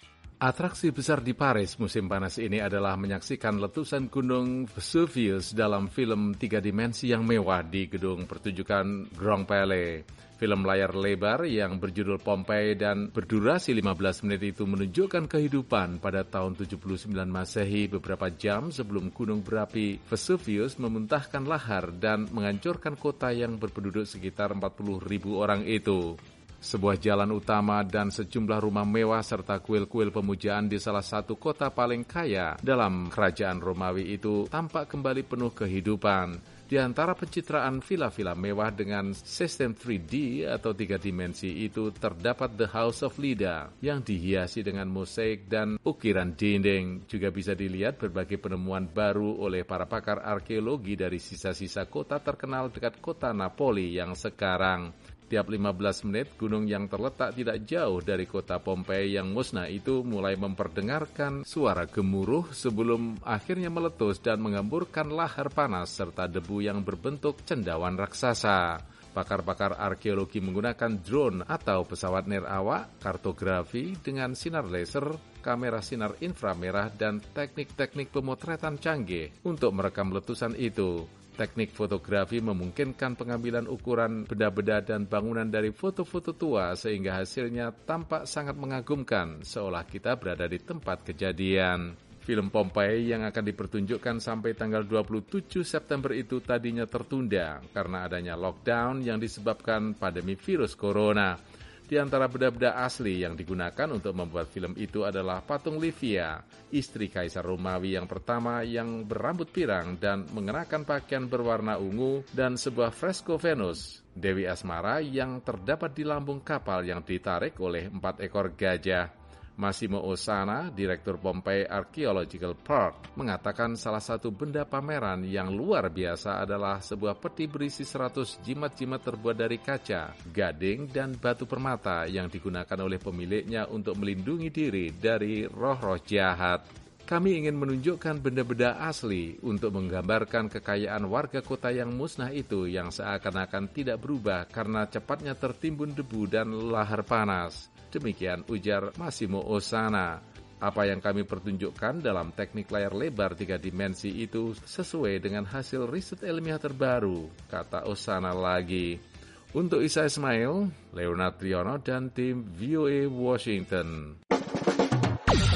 Atraksi besar di Paris musim panas ini adalah menyaksikan letusan Gunung Vesuvius dalam film tiga dimensi yang mewah di gedung pertunjukan Grand Palais. Film layar lebar yang berjudul Pompeii dan berdurasi lima belas menit itu menunjukkan kehidupan pada tahun tujuh puluh sembilan Masehi beberapa jam sebelum gunung berapi Vesuvius memuntahkan lahar dan menghancurkan kota yang berpenduduk sekitar empat puluh ribu orang itu. Sebuah jalan utama dan sejumlah rumah mewah serta kuil-kuil pemujaan di salah satu kota paling kaya dalam kerajaan Romawi itu tampak kembali penuh kehidupan. Di antara pencitraan villa-villa mewah dengan sistem tiga D atau tiga dimensi itu terdapat The House of Leda yang dihiasi dengan mosaik dan ukiran dinding. Juga bisa dilihat berbagai penemuan baru oleh para pakar arkeologi dari sisa-sisa kota terkenal dekat kota Napoli yang sekarang. Tiap lima belas menit, gunung yang terletak tidak jauh dari kota Pompeii yang musnah itu mulai memperdengarkan suara gemuruh sebelum akhirnya meletus dan mengemburkan lahar panas serta debu yang berbentuk cendawan raksasa. Pakar-pakar arkeologi menggunakan drone atau pesawat nirawak, kartografi dengan sinar laser, kamera sinar inframerah, dan teknik-teknik pemotretan canggih untuk merekam letusan itu. Teknik fotografi memungkinkan pengambilan ukuran benda-benda dan bangunan dari foto-foto tua sehingga hasilnya tampak sangat mengagumkan, seolah kita berada di tempat kejadian. Film Pompeii yang akan dipertunjukkan sampai tanggal dua puluh tujuh September itu tadinya tertunda karena adanya lockdown yang disebabkan pandemi virus corona. Di antara benda-benda asli yang digunakan untuk membuat film itu adalah patung Livia, istri Kaisar Romawi yang pertama yang berambut pirang dan mengenakan pakaian berwarna ungu, dan sebuah fresko Venus, Dewi Asmara yang terdapat di lambung kapal yang ditarik oleh empat ekor gajah. Massimo Ossana, Direktur Pompeii Archaeological Park, mengatakan salah satu benda pameran yang luar biasa adalah sebuah peti berisi seratus jimat-jimat terbuat dari kaca, gading, dan batu permata yang digunakan oleh pemiliknya untuk melindungi diri dari roh-roh jahat. Kami ingin menunjukkan benda-benda asli untuk menggambarkan kekayaan warga kota yang musnah itu yang seakan-akan tidak berubah karena cepatnya tertimbun debu dan lahar panas. Demikian ujar Massimo Ossana. Apa yang kami pertunjukkan dalam teknik layar lebar tiga dimensi itu sesuai dengan hasil riset ilmiah terbaru, kata Ossana lagi. Untuk Isa Ismail, Leonard Triono, dan tim V O A Washington.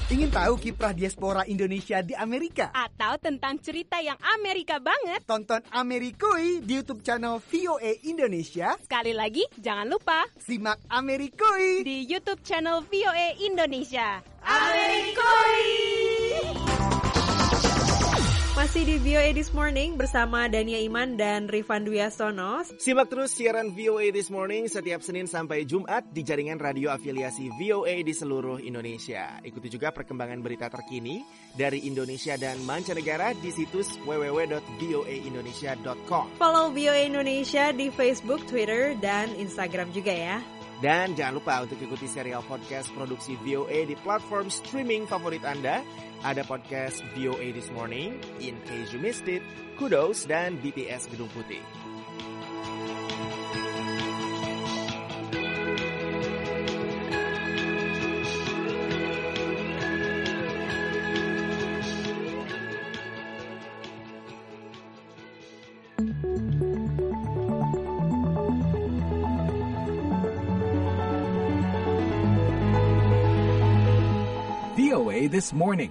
Ingin tahu kiprah diaspora Indonesia di Amerika? Atau tentang cerita yang Amerika banget? Tonton Amerikui di YouTube channel V O A Indonesia. Sekali lagi, jangan lupa simak Amerikui di YouTube channel V O A Indonesia. Amerikui! Masih di V O A This Morning bersama Dania Iman dan Rifan Dwi Astono. Simak terus siaran V O A This Morning setiap Senin sampai Jumat di jaringan radio afiliasi V O A di seluruh Indonesia. Ikuti juga perkembangan berita terkini dari Indonesia dan mancanegara di situs w w w dot v o a indonesia dot com. Follow V O A Indonesia di Facebook, Twitter, dan Instagram juga ya. Dan jangan lupa untuk ikuti serial podcast produksi V O A di platform streaming favorit Anda. Ada podcast V O A This Morning, In Case You Missed It, Kudos, dan B T S Gedung Putih. V O A This Morning.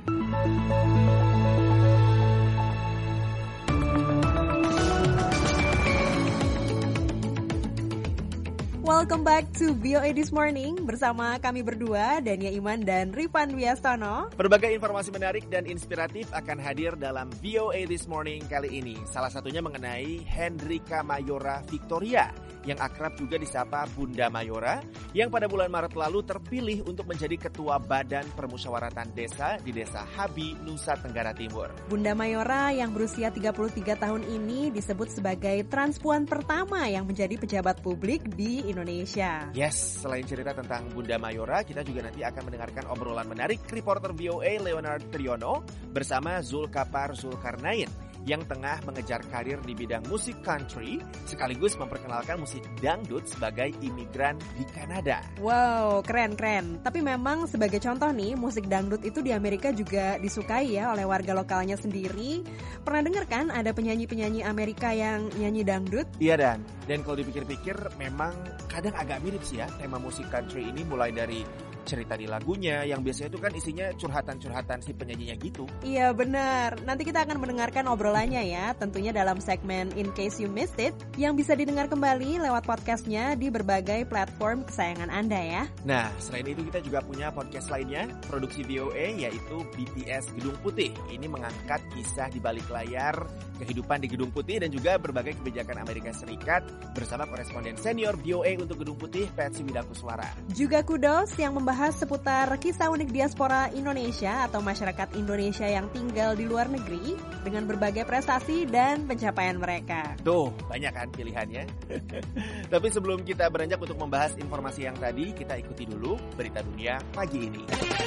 Welcome back to V O A This Morning bersama kami berdua, Dania Iman dan Rifan Dwi Astono. Berbagai informasi menarik dan inspiratif akan hadir dalam V O A This Morning kali ini. Salah satunya mengenai Hendrika Mayora Victoria, yang akrab juga disapa Bunda Mayora, yang pada bulan Maret lalu terpilih untuk menjadi Ketua Badan Permusyawaratan Desa di Desa Habi, Nusa Tenggara Timur. Bunda Mayora yang berusia tiga puluh tiga tahun ini disebut sebagai transpuan pertama yang menjadi pejabat publik di Indonesia. Yes, selain cerita tentang Bunda Mayora, kita juga nanti akan mendengarkan obrolan menarik reporter V O A Leonard Triono bersama Zulkapar Zulkarnain yang tengah mengejar karir di bidang musik country sekaligus memperkenalkan musik dangdut sebagai imigran di Kanada. Wow, keren-keren. Tapi memang sebagai contoh nih, musik dangdut itu di Amerika juga disukai ya oleh warga lokalnya sendiri. Pernah dengar kan ada penyanyi-penyanyi Amerika yang nyanyi dangdut? Iya Dan, dan kalau dipikir-pikir memang kadang agak mirip sih ya tema musik country ini, mulai dari cerita di lagunya yang biasanya itu kan isinya curhatan-curhatan si penyanyinya gitu. Iya benar. Nanti kita akan mendengarkan obrolannya ya, tentunya dalam segmen In Case You Missed It yang bisa didengar kembali lewat podcastnya di berbagai platform kesayangan Anda ya. Nah, selain itu kita juga punya podcast lainnya, produksi V O A, yaitu B T S Gedung Putih. Ini mengangkat kisah di balik layar, kehidupan di Gedung Putih dan juga berbagai kebijakan Amerika Serikat bersama koresponden senior V O A untuk Gedung Putih, Patsy Widakuswara. Juga Kudos yang membahas seputar kisah unik diaspora Indonesia atau masyarakat Indonesia yang tinggal di luar negeri dengan berbagai prestasi dan pencapaian mereka. Tuh, banyak kan pilihannya. Tapi sebelum kita beranjak untuk membahas informasi yang tadi, kita ikuti dulu berita dunia pagi ini.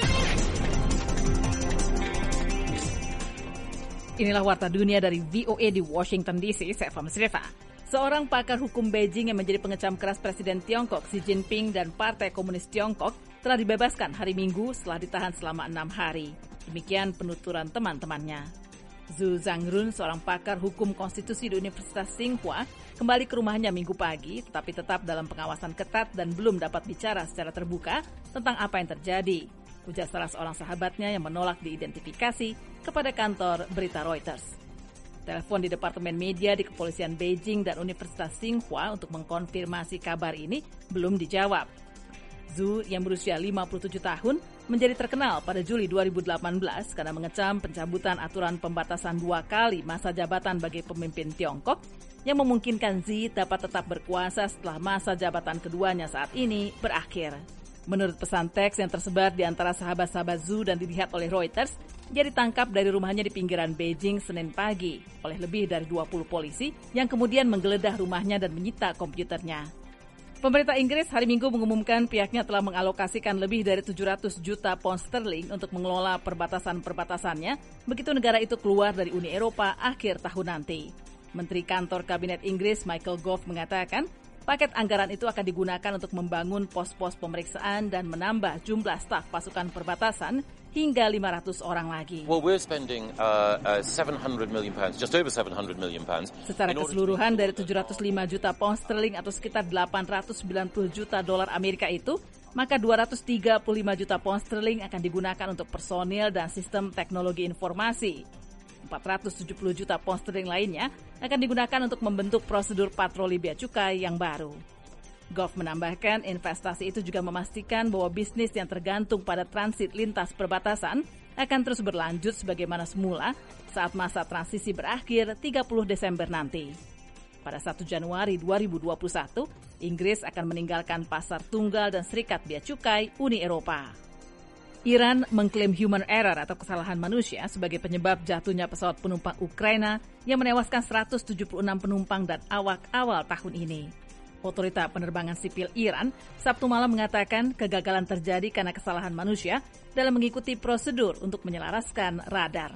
Inilah Warta Dunia dari V O A di Washington D C, saya Fahmi Srefa. Seorang pakar hukum Beijing yang menjadi pengecam keras Presiden Tiongkok Xi Jinping dan Partai Komunis Tiongkok telah dibebaskan hari Minggu setelah ditahan selama enam hari. Demikian penuturan teman-temannya. Zhu Zhangrun, seorang pakar hukum konstitusi di Universitas Tsinghua, kembali ke rumahnya Minggu pagi, tetapi tetap dalam pengawasan ketat dan belum dapat bicara secara terbuka tentang apa yang terjadi, ujar salah seorang sahabatnya yang menolak diidentifikasi kepada kantor berita Reuters. Telepon di Departemen Media di Kepolisian Beijing dan Universitas Tsinghua untuk mengkonfirmasi kabar ini belum dijawab. Zhu yang berusia lima puluh tujuh tahun menjadi terkenal pada Juli dua ribu delapan belas karena mengecam pencabutan aturan pembatasan dua kali masa jabatan bagi pemimpin Tiongkok yang memungkinkan Xi dapat tetap berkuasa setelah masa jabatan keduanya saat ini berakhir. Menurut pesan teks yang tersebar di antara sahabat-sahabat Zhu dan dilihat oleh Reuters, dia ditangkap dari rumahnya di pinggiran Beijing Senin pagi oleh lebih dari dua puluh polisi yang kemudian menggeledah rumahnya dan menyita komputernya. Pemerintah Inggris hari Minggu mengumumkan pihaknya telah mengalokasikan lebih dari tujuh ratus juta pound sterling untuk mengelola perbatasan-perbatasannya begitu negara itu keluar dari Uni Eropa akhir tahun nanti. Menteri Kantor Kabinet Inggris Michael Gove mengatakan paket anggaran itu akan digunakan untuk membangun pos-pos pemeriksaan dan menambah jumlah staf pasukan perbatasan hingga lima ratus orang lagi. Well, we're spending uh, uh, seven hundred million pounds, just over seven hundred million pounds. Secara keseluruhan dari tujuh ratus lima juta pound sterling atau sekitar delapan ratus sembilan puluh juta dolar Amerika itu, maka dua ratus tiga puluh lima juta pound sterling akan digunakan untuk personil dan sistem teknologi informasi. empat ratus tujuh puluh juta pound sterling lainnya akan digunakan untuk membentuk prosedur patroli bea cukai yang baru. Gov menambahkan investasi itu juga memastikan bahwa bisnis yang tergantung pada transit lintas perbatasan akan terus berlanjut sebagaimana semula saat masa transisi berakhir tiga puluh Desember nanti. Pada satu Januari dua ribu dua puluh satu, Inggris akan meninggalkan pasar tunggal dan serikat bea cukai Uni Eropa. Iran mengklaim human error atau kesalahan manusia sebagai penyebab jatuhnya pesawat penumpang Ukraina yang menewaskan seratus tujuh puluh enam penumpang dan awak awal tahun ini. Otorita Penerbangan Sipil Iran Sabtu malam mengatakan kegagalan terjadi karena kesalahan manusia dalam mengikuti prosedur untuk menyelaraskan radar.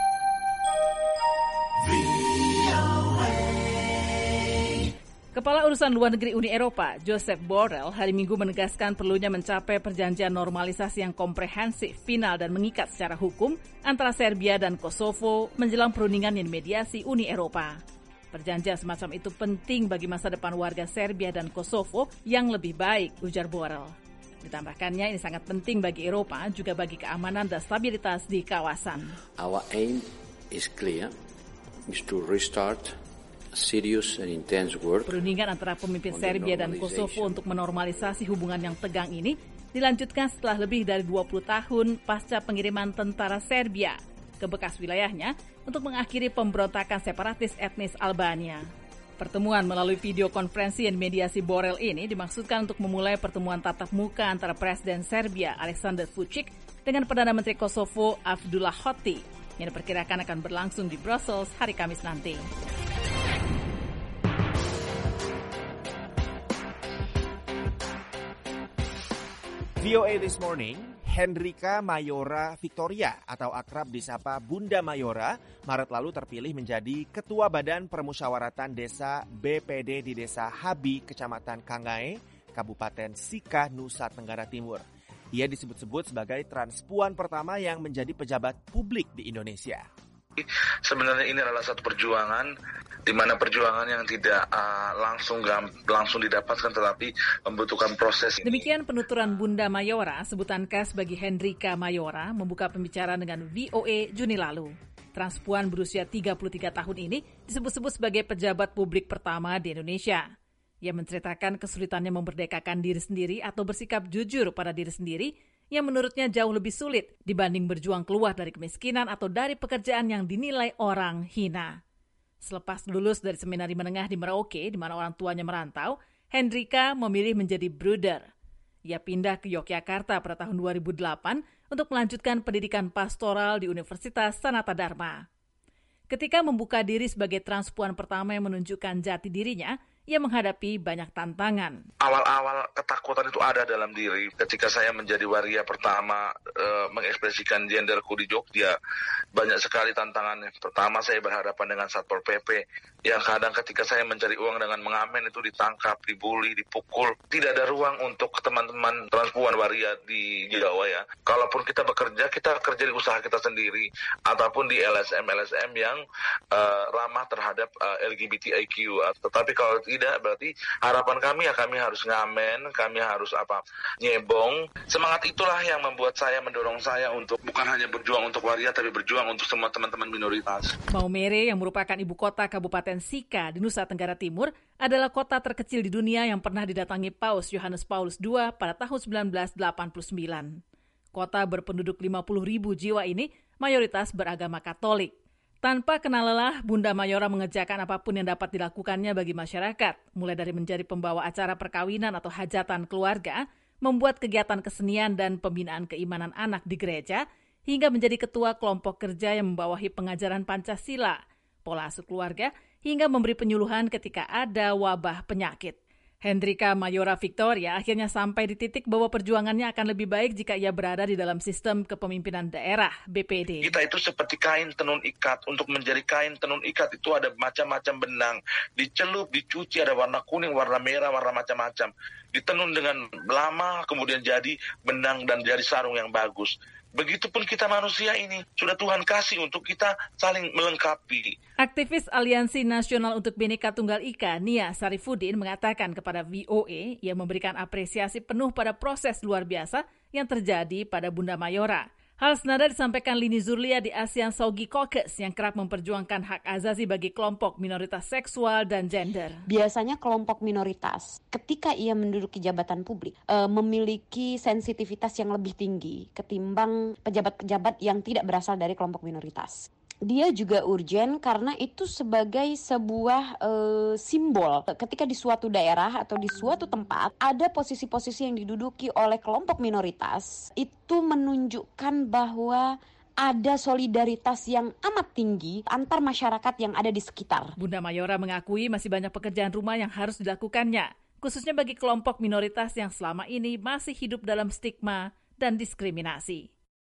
Kepala Urusan Luar Negeri Uni Eropa, Josep Borrell, hari Minggu menegaskan perlunya mencapai perjanjian normalisasi yang komprehensif, final dan mengikat secara hukum antara Serbia dan Kosovo menjelang perundingan yang dimediasi Uni Eropa. Perjanjian semacam itu penting bagi masa depan warga Serbia dan Kosovo yang lebih baik, ujar Borrell. Ditambahkannya ini sangat penting bagi Eropa, juga bagi keamanan dan stabilitas di kawasan. Our aim is clear, is to restart serious and intense work. Perundingan antara pemimpin Serbia dan Kosovo untuk menormalisasi hubungan yang tegang ini dilanjutkan setelah lebih dari dua puluh tahun pasca pengiriman tentara Serbia ke bekas wilayahnya untuk mengakhiri pemberontakan separatis etnis Albania. Pertemuan melalui video konferensi yang mediasi Borrell ini dimaksudkan untuk memulai pertemuan tatap muka antara Presiden Serbia Aleksandar Vučić dengan Perdana Menteri Kosovo Abdullah Hoti yang diperkirakan akan berlangsung di Brussels hari Kamis nanti. V O A This Morning, Henrika Mayora Victoria atau akrab disapa Bunda Mayora, Maret lalu terpilih menjadi Ketua Badan Permusyawaratan Desa B P D di Desa Habi, Kecamatan Kangae, Kabupaten Sika, Nusa Tenggara Timur. Ia disebut-sebut sebagai transpuan pertama yang menjadi pejabat publik di Indonesia. Sebenarnya ini adalah satu perjuangan di mana perjuangan yang tidak uh, langsung langsung didapatkan tetapi membutuhkan proses. Demikian penuturan Bunda Mayora, sebutan khas bagi Henrika Mayora, membuka pembicaraan dengan V O A Juni lalu. Transpuan berusia tiga puluh tiga tahun ini disebut-sebut sebagai pejabat publik pertama di Indonesia. Ia menceritakan kesulitannya memerdekakan diri sendiri atau bersikap jujur pada diri sendiri yang menurutnya jauh lebih sulit dibanding berjuang keluar dari kemiskinan atau dari pekerjaan yang dinilai orang hina. Selepas lulus dari seminari menengah di Merauke, di mana orang tuanya merantau, Henrika memilih menjadi brooder. Ia pindah ke Yogyakarta pada tahun dua ribu delapan untuk melanjutkan pendidikan pastoral di Universitas Sanata Dharma. Ketika membuka diri sebagai transpuan pertama yang menunjukkan jati dirinya, ia menghadapi banyak tantangan. Awal-awal ketakutan itu ada dalam diri. Ketika saya menjadi waria pertama e, mengekspresikan genderku di Jogja, banyak sekali tantangannya. Pertama saya berhadapan dengan Satpol P P yang kadang ketika saya mencari uang dengan mengamen itu ditangkap, dibully, dipukul. Tidak ada ruang untuk teman-teman transpuan waria di Jawa ya. Kalaupun kita bekerja, kita kerja di usaha kita sendiri ataupun di L S M L S M yang e, ramah terhadap e, L G B T I Q. Tetapi kalau tidak, berarti harapan kami ya kami harus ngamen, kami harus apa nyebong. Semangat itulah yang membuat saya, mendorong saya untuk bukan hanya berjuang untuk waria, tapi berjuang untuk semua teman-teman minoritas. Maumere yang merupakan ibu kota Kabupaten Sika di Nusa Tenggara Timur adalah kota terkecil di dunia yang pernah didatangi Paus Yohanes Paulus kedua pada tahun sembilan belas delapan puluh sembilan. Kota berpenduduk lima puluh ribu jiwa ini mayoritas beragama Katolik. Tanpa kenal lelah, Bunda Mayora mengerjakan apapun yang dapat dilakukannya bagi masyarakat, mulai dari menjadi pembawa acara perkawinan atau hajatan keluarga, membuat kegiatan kesenian dan pembinaan keimanan anak di gereja, hingga menjadi ketua kelompok kerja yang membawahi pengajaran Pancasila, pola asuh keluarga, hingga memberi penyuluhan ketika ada wabah penyakit. Henrika Mayora Victoria akhirnya sampai di titik bahwa perjuangannya akan lebih baik jika ia berada di dalam sistem kepemimpinan daerah B P D. Kita itu seperti kain tenun ikat. Untuk menjadi kain tenun ikat itu ada macam-macam benang. Dicelup, dicuci, ada warna kuning, warna merah, warna macam-macam. Ditenun dengan lama, kemudian jadi benang dan jadi sarung yang bagus. Begitupun kita manusia ini, sudah Tuhan kasih untuk kita saling melengkapi. Aktivis Aliansi Nasional untuk Bhinneka Tunggal Ika, Nia Sarifudin, mengatakan kepada V O A yang memberikan apresiasi penuh pada proses luar biasa yang terjadi pada Bunda Mayora. Hal senada disampaikan Lini Zurlia di ASEAN Saugi Caucus yang kerap memperjuangkan hak asasi bagi kelompok minoritas seksual dan gender. Biasanya kelompok minoritas ketika ia menduduki jabatan publik e, memiliki sensitivitas yang lebih tinggi ketimbang pejabat-pejabat yang tidak berasal dari kelompok minoritas. Dia juga urgen karena itu sebagai sebuah e, simbol ketika di suatu daerah atau di suatu tempat ada posisi-posisi yang diduduki oleh kelompok minoritas, itu menunjukkan bahwa ada solidaritas yang amat tinggi antar masyarakat yang ada di sekitar. Bunda Mayora mengakui masih banyak pekerjaan rumah yang harus dilakukannya, khususnya bagi kelompok minoritas yang selama ini masih hidup dalam stigma dan diskriminasi.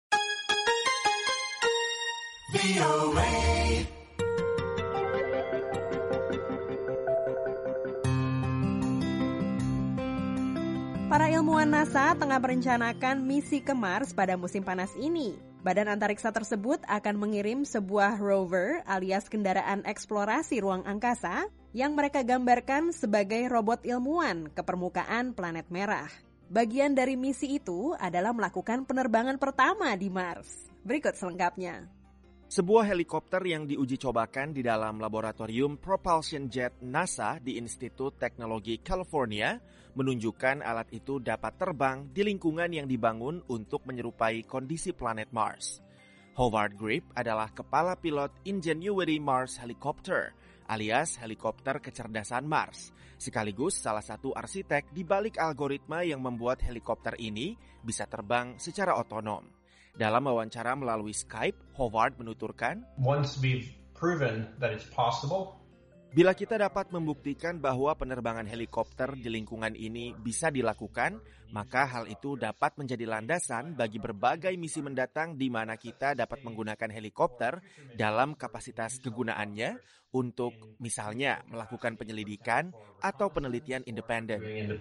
Para ilmuwan NASA tengah merencanakan misi ke Mars pada musim panas ini. Badan antariksa tersebut akan mengirim sebuah rover alias kendaraan eksplorasi ruang angkasa yang mereka gambarkan sebagai robot ilmuwan ke permukaan planet merah. Bagian dari misi itu adalah melakukan penerbangan pertama di Mars. Berikut selengkapnya. Sebuah helikopter yang diuji cobakan di dalam laboratorium propulsion jet NASA di Institut Teknologi California menunjukkan alat itu dapat terbang di lingkungan yang dibangun untuk menyerupai kondisi planet Mars. Howard Grip adalah kepala pilot Ingenuity Mars Helicopter alias helikopter kecerdasan Mars, sekaligus salah satu arsitek di balik algoritma yang membuat helikopter ini bisa terbang secara otonom. Dalam wawancara melalui Skype, Howard menuturkan, Once we've proven that it's possible, bila kita dapat membuktikan bahwa penerbangan helikopter di lingkungan ini bisa dilakukan, maka hal itu dapat menjadi landasan bagi berbagai misi mendatang di mana kita dapat menggunakan helikopter dalam kapasitas kegunaannya untuk misalnya melakukan penyelidikan atau penelitian independen.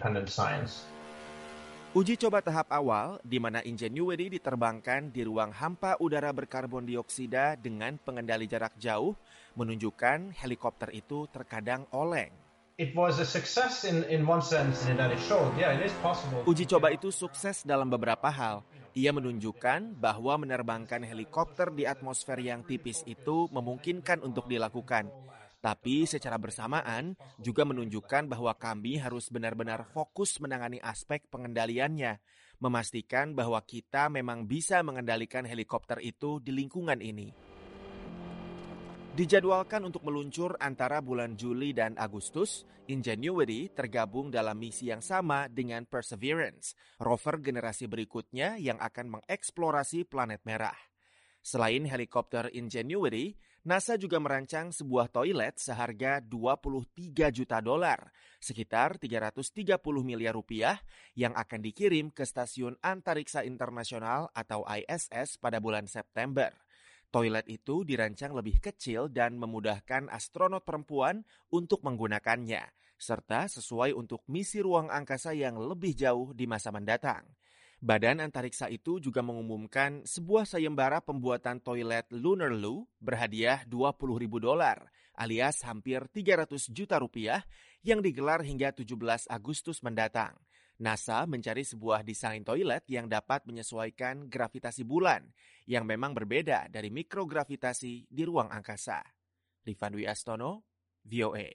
Uji coba tahap awal, di mana Ingenuity diterbangkan di ruang hampa udara berkarbon dioksida dengan pengendali jarak jauh, menunjukkan helikopter itu terkadang oleng. it was a success in, in one sense in that it showed, yeah, it is possible. Uji coba itu sukses dalam beberapa hal. Ia menunjukkan bahwa menerbangkan helikopter di atmosfer yang tipis itu memungkinkan untuk dilakukan. Tapi secara bersamaan juga menunjukkan bahwa kami harus benar-benar fokus menangani aspek pengendaliannya, memastikan bahwa kita memang bisa mengendalikan helikopter itu di lingkungan ini. Dijadwalkan untuk meluncur antara bulan Juli dan Agustus, Ingenuity tergabung dalam misi yang sama dengan Perseverance, rover generasi berikutnya yang akan mengeksplorasi planet merah. Selain helikopter Ingenuity, NASA juga merancang sebuah toilet seharga dua puluh tiga juta dolar, sekitar tiga ratus tiga puluh miliar rupiah, yang akan dikirim ke Stasiun Antariksa Internasional atau I S S pada bulan September. Toilet itu dirancang lebih kecil dan memudahkan astronot perempuan untuk menggunakannya, serta sesuai untuk misi ruang angkasa yang lebih jauh di masa mendatang. Badan Antariksa itu juga mengumumkan sebuah sayembara pembuatan toilet Lunar Loo berhadiah dua puluh ribu dolar alias hampir tiga ratus juta rupiah yang digelar hingga tujuh belas Agustus mendatang. NASA mencari sebuah desain toilet yang dapat menyesuaikan gravitasi bulan yang memang berbeda dari mikrogravitasi di ruang angkasa. Rifan Dwi Astono, V O A.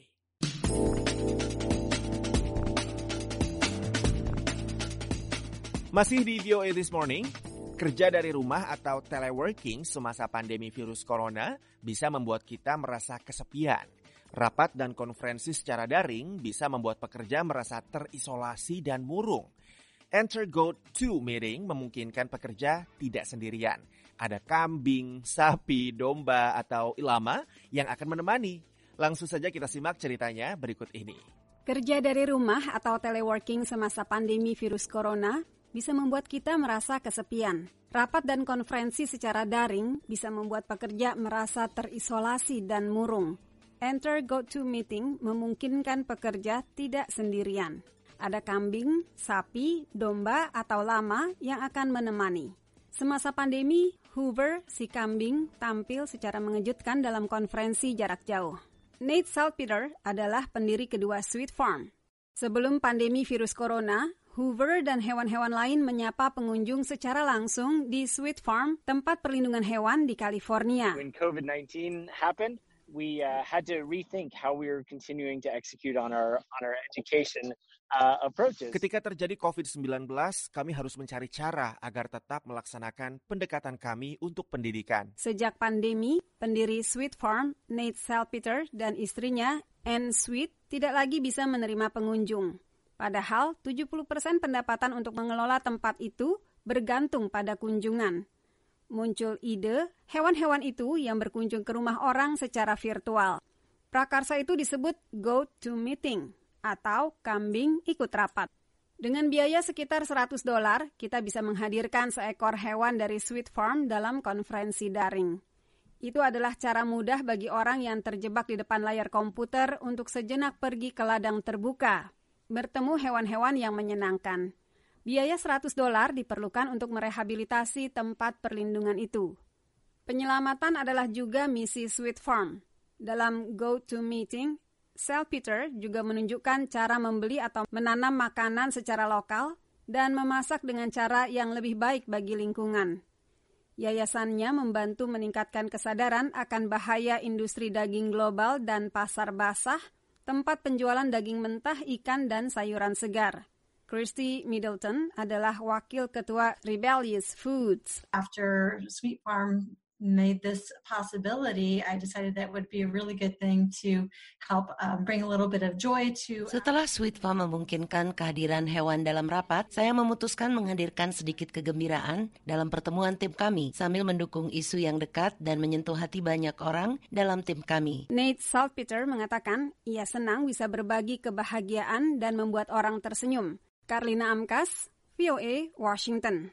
Masih di V O A This Morning, kerja dari rumah atau teleworking semasa pandemi virus corona bisa membuat kita merasa kesepian. Rapat dan konferensi secara daring bisa membuat pekerja merasa terisolasi dan murung. Enter Go To Meeting memungkinkan pekerja tidak sendirian. Ada kambing, sapi, domba, atau ilama yang akan menemani. Langsung saja kita simak ceritanya berikut ini. Kerja dari rumah atau teleworking semasa pandemi virus corona bisa membuat kita merasa kesepian. Rapat dan konferensi secara daring bisa membuat pekerja merasa terisolasi dan murung. Enter Go To Meeting memungkinkan pekerja tidak sendirian. Ada kambing, sapi, domba, atau lama yang akan menemani. Semasa pandemi, Hoover, si kambing, tampil secara mengejutkan dalam konferensi jarak jauh. Nate Salpeter adalah pendiri kedua Sweet Farm. Sebelum pandemi virus corona, Hoover dan hewan-hewan lain menyapa pengunjung secara langsung di Sweet Farm, tempat perlindungan hewan di California. When covid nineteen happened, we uh, had to rethink how we were continuing to execute on our on our education uh, approaches. Ketika terjadi covid sembilan belas, kami harus mencari cara agar tetap melaksanakan pendekatan kami untuk pendidikan. Sejak pandemi, pendiri Sweet Farm, Nate Salpeter, dan istrinya, Anne Sweet, tidak lagi bisa menerima pengunjung. Padahal tujuh puluh persen pendapatan untuk mengelola tempat itu bergantung pada kunjungan. Muncul ide hewan-hewan itu yang berkunjung ke rumah orang secara virtual. Prakarsa itu disebut Go to Meeting atau kambing ikut rapat. Dengan biaya sekitar seratus dolar, kita bisa menghadirkan seekor hewan dari Sweet Farm dalam konferensi daring. Itu adalah cara mudah bagi orang yang terjebak di depan layar komputer untuk sejenak pergi ke ladang terbuka, bertemu hewan-hewan yang menyenangkan. Biaya seratus dolar diperlukan untuk merehabilitasi tempat perlindungan itu. Penyelamatan adalah juga misi Sweet Farm. Dalam Go to Meeting, Salpeter juga menunjukkan cara membeli atau menanam makanan secara lokal dan memasak dengan cara yang lebih baik bagi lingkungan. Yayasannya membantu meningkatkan kesadaran akan bahaya industri daging global dan pasar basah, tempat penjualan daging mentah, ikan, dan sayuran segar. Christy Middleton adalah wakil ketua Rebellious Foods. After Sweet Farm made this possibility, I decided that would be a really good thing to help um, bring a little bit of joy to... Setelah Sweet Farm memungkinkan kehadiran hewan dalam rapat, saya memutuskan menghadirkan sedikit kegembiraan dalam pertemuan tim kami sambil mendukung isu yang dekat dan menyentuh hati banyak orang dalam tim kami. Nate Salpeter mengatakan ia senang bisa berbagi kebahagiaan dan membuat orang tersenyum. Karlina Amkas, V O A, Washington.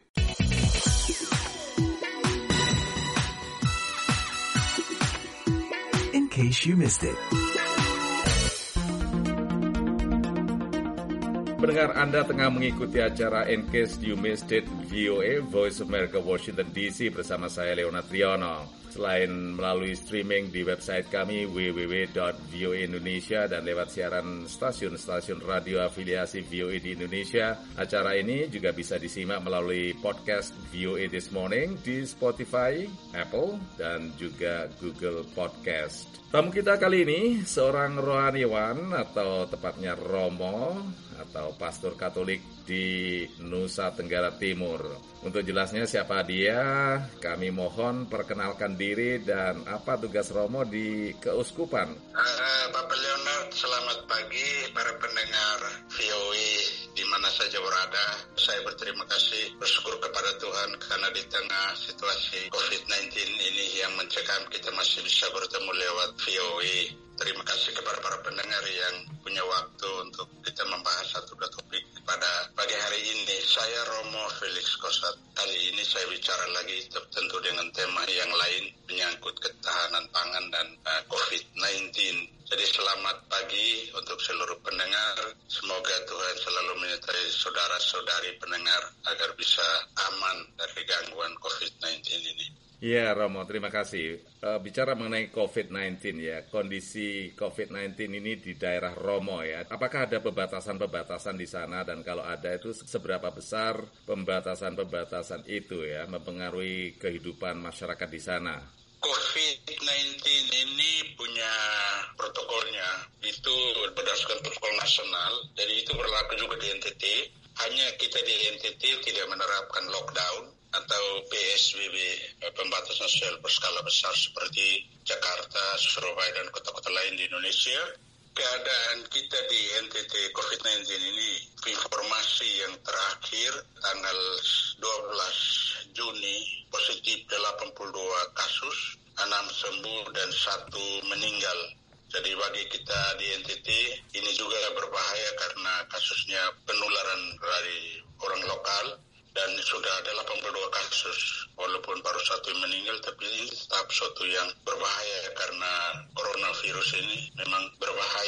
In case you missed it. Pendengar, Anda tengah mengikuti acara In Case You Missed It, V O A, Voice of America, Washington D C, bersama saya, Leonard Triono. Selain melalui streaming di website kami w w w dot v o a indonesia dan lewat siaran stasiun-stasiun radio afiliasi V O A di Indonesia, acara ini juga bisa disimak melalui podcast V O A This Morning di Spotify, Apple, dan juga Google Podcast. Tamu kita kali ini seorang rohaniawan atau tepatnya Romo atau pastor Katolik di Nusa Tenggara Timur. Untuk jelasnya siapa dia, kami mohon perkenalkan diri dan apa tugas Romo di keuskupan. Uh, Bapak Leonard, selamat pagi para pendengar V O A di mana saja berada. Saya berterima kasih, bersyukur kepada Tuhan karena di tengah situasi covid sembilan belas ini yang mencekam, kita masih bisa bertemu lewat V O A. Terima kasih kepada para pendengar yang punya waktu untuk kita membahas satu dua topik pada pagi hari ini. Saya Romo Felix Kosat. Kali ini saya bicara lagi tentu dengan tema yang lain menyangkut ketahanan pangan dan uh, covid sembilan belas. Jadi selamat pagi untuk seluruh pendengar. Semoga Tuhan selalu menyertai saudara-saudari pendengar agar bisa aman dari gangguan covid sembilan belas ini. Ya, Romo, terima kasih. Uh, bicara mengenai covid sembilan belas ya, kondisi covid sembilan belas ini di daerah Romo ya. Apakah ada pembatasan-pembatasan di sana, dan kalau ada itu seberapa besar pembatasan-pembatasan itu ya mempengaruhi kehidupan masyarakat di sana? covid sembilan belas ini punya protokolnya, itu berdasarkan protokol nasional, jadi itu berlaku juga di N T T. Hanya kita di N T T tidak menerapkan lockdown atau P S B B, pembatasan sosial berskala besar seperti Jakarta, Surabaya, dan kota-kota lain di Indonesia. Keadaan kita di N T T covid sembilan belas ini, informasi yang terakhir tanggal dua belas Juni, positif delapan puluh dua kasus, enam sembuh dan satu meninggal. Jadi bagi kita di N T T ini juga berbahaya karena kasusnya penularan dari orang lokal. Dan sudah ada delapan puluh dua kasus, walaupun baru satu yang meninggal, tapi ini tetap suatu yang berbahaya karena coronavirus ini memang berbahaya.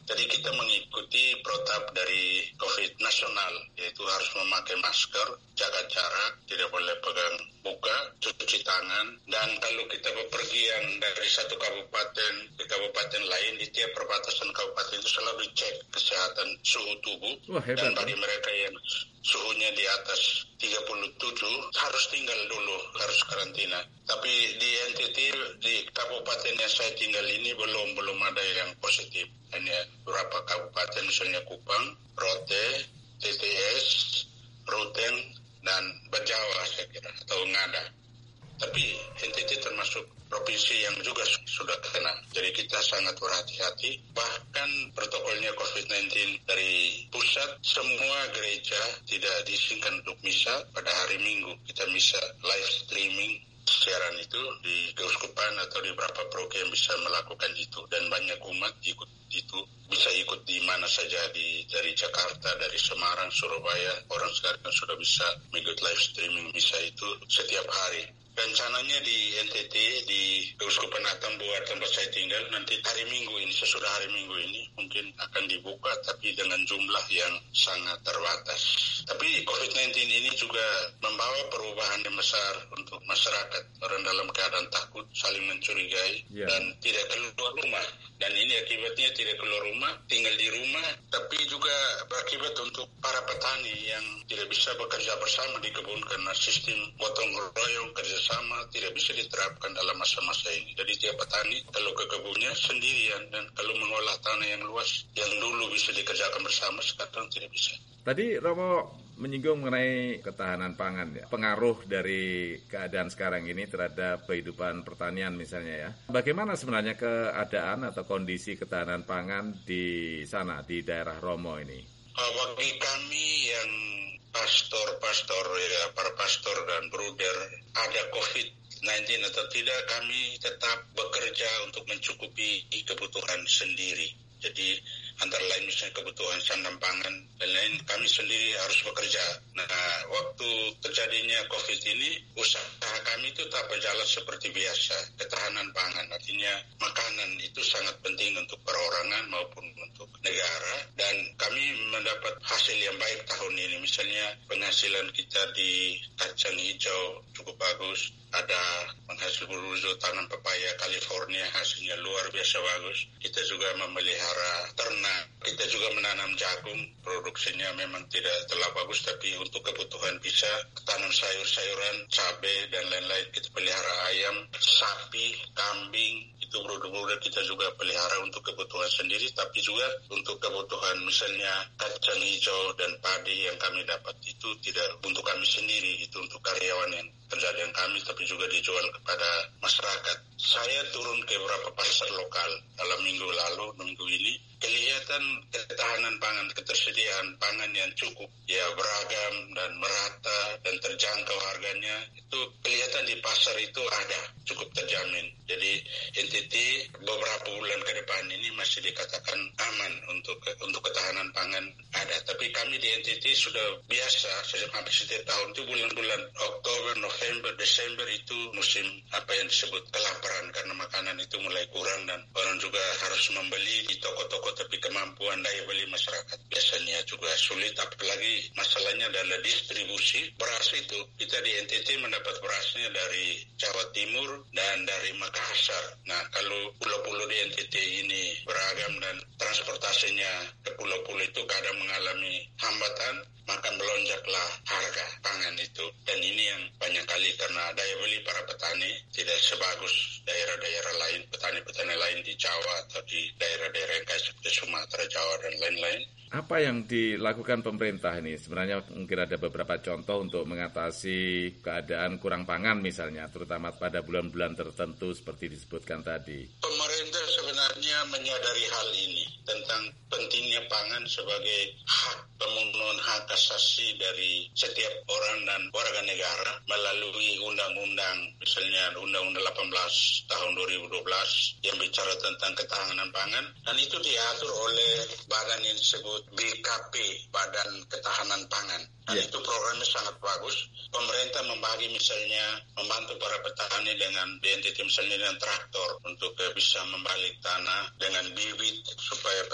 Jadi kita mengikuti protap dari COVID nasional, yaitu harus memakai masker, jaga jarak, tidak boleh pegang muka, cuci tangan, dan kalau kita bepergian dari satu kabupaten ke kabupaten lain, di tiap perbatasan kabupaten itu selalu cek kesehatan suhu tubuh. Wah, hebat, dan bagi mereka yang suhunya di atas tiga puluh tujuh harus tinggal dulu, harus karantina. Tapi di N T T, di kabupaten yang saya tinggal ini belum belum ada yang positif. Hanya beberapa kabupaten, misalnya Kupang, Rote, T T S, Ruteng, dan Bajawa saya kira, atau Ngada. Tapi N T T termasuk provinsi yang juga sudah kena. Jadi kita sangat berhati-hati. Bahkan protokolnya COVID sembilan belas dari pusat, semua gereja tidak diizinkan untuk misa pada hari Minggu. Kita misa live streaming siaran itu di keuskupan atau di beberapa provinsi yang bisa melakukan itu. Dan banyak umat ikut itu, bisa ikut di mana saja, di dari Jakarta, dari Semarang, Surabaya. Orang sekarang sudah bisa mengikut live streaming misa itu setiap hari. Rencananya di N T T, di Keuskupan Atambua tempat saya tinggal, nanti hari Minggu ini, sesudah hari Minggu ini, mungkin akan dibuka, tapi dengan jumlah yang sangat terbatas. Tapi COVID sembilan belas ini juga membawa perubahan yang besar untuk masyarakat. Orang dalam keadaan takut, saling mencurigai, yeah. dan tidak keluar rumah. Dan ini akibatnya tidak keluar rumah, tinggal di rumah, tapi juga berakibat untuk para petani yang tidak bisa bekerja bersama di kebun karena sistem gotong royong kerjasama tidak bisa diterapkan dalam masa-masa ini. Jadi tiap petani kalau ke kebunnya sendirian, dan kalau mengolah tanah yang luas yang dulu bisa dikerjakan bersama sekarang tidak bisa. Tadi Romo menyinggung mengenai ketahanan pangan ya, pengaruh dari keadaan sekarang ini terhadap kehidupan pertanian misalnya ya. Bagaimana sebenarnya keadaan atau kondisi ketahanan pangan di sana, di daerah Romo ini? Uh, bagi kami yang pastor-pastor ya, para pastor dan bruder, ada COVID sembilan belas atau tidak, kami tetap bekerja untuk mencukupi kebutuhan sendiri. Jadi antara lain misalnya kebutuhan sandang pangan dan lain, kami sendiri harus bekerja. Nah, waktu terjadinya COVID ini, usaha kami itu tak berjalan seperti biasa. Ketahanan pangan, artinya makanan itu sangat penting untuk perorangan maupun untuk negara. Dan kami mendapat hasil yang baik tahun ini. Misalnya penghasilan kita di kacang hijau cukup bagus. Ada penghasil berusaha tanam pepaya California, hasilnya luar biasa bagus. Kita juga memelihara ternak, kita juga menanam jagung, produksinya memang tidak terlalu bagus, tapi untuk kebutuhan bisa tanam sayur-sayuran, cabai dan lain-lain. Kita pelihara ayam, sapi, kambing, itu produk-produk kita juga pelihara untuk kebutuhan sendiri, tapi juga untuk kebutuhan misalnya kacang hijau dan padi yang kami dapat itu tidak untuk kami sendiri, itu untuk karyawan yang kerja dengan kami, tapi juga dijual kepada masyarakat. Saya turun ke beberapa pasar lokal dalam minggu lalu, minggu ini, kelihatan ketahanan pangan, ketersediaan pangan yang cukup, ya beragam dan merata dan terjangkau harganya, itu kelihatan di pasar itu ada, cukup terjamin. Jadi N T T beberapa bulan ke depan ini masih dikatakan aman untuk untuk ketahanan pangan ada. Tapi kami di N T T sudah biasa, hampir setiap tahun itu bulan-bulan Oktober, November, Desember itu musim apa yang disebut kelaparan karena makanan itu mulai kurang dan orang juga harus membeli di toko-toko, tapi kemampuan daya beli masyarakat biasanya juga sulit. Apalagi masalahnya adalah distribusi beras itu. Kita di N T T mendapat berasnya dari Jawa Timur dan dari Makassar. Nah, kalau pulau-pulau di N T T ini beragam dan transportasinya ke pulau-pulau itu kadang mengalami hambatan, maka melonjaklah harga pangan itu. Dan ini yang banyak kali karena daya beli para petani tidak sebagus daerah-daerah lain, petani-petani lain di Jawa atau di daerah-daerah yang kayak seperti Sumatera, Jawa, dan lain-lain. Apa yang dilakukan pemerintah ini? Sebenarnya mungkin ada beberapa contoh untuk mengatasi keadaan kurang pangan misalnya, terutama pada bulan-bulan tertentu seperti disebutkan tadi. Pemerintah sebenarnya menyadari hal ini tentang pentingnya pangan sebagai hak, pemenuhan hak asasi dari setiap orang dan warga negara melalui undang-undang, misalnya Undang-Undang delapan belas tahun dua ribu dua belas yang bicara tentang ketahanan pangan, dan itu diatur oleh badan yang disebut B K P, Badan Ketahanan Pangan. Dan yeah. itu programnya sangat bagus. Pemerintah membagi misalnya membantu para petani dengan B N T T misalnya dengan traktor untuk uh, bisa membalik tanah, dengan bibit supaya petani bisa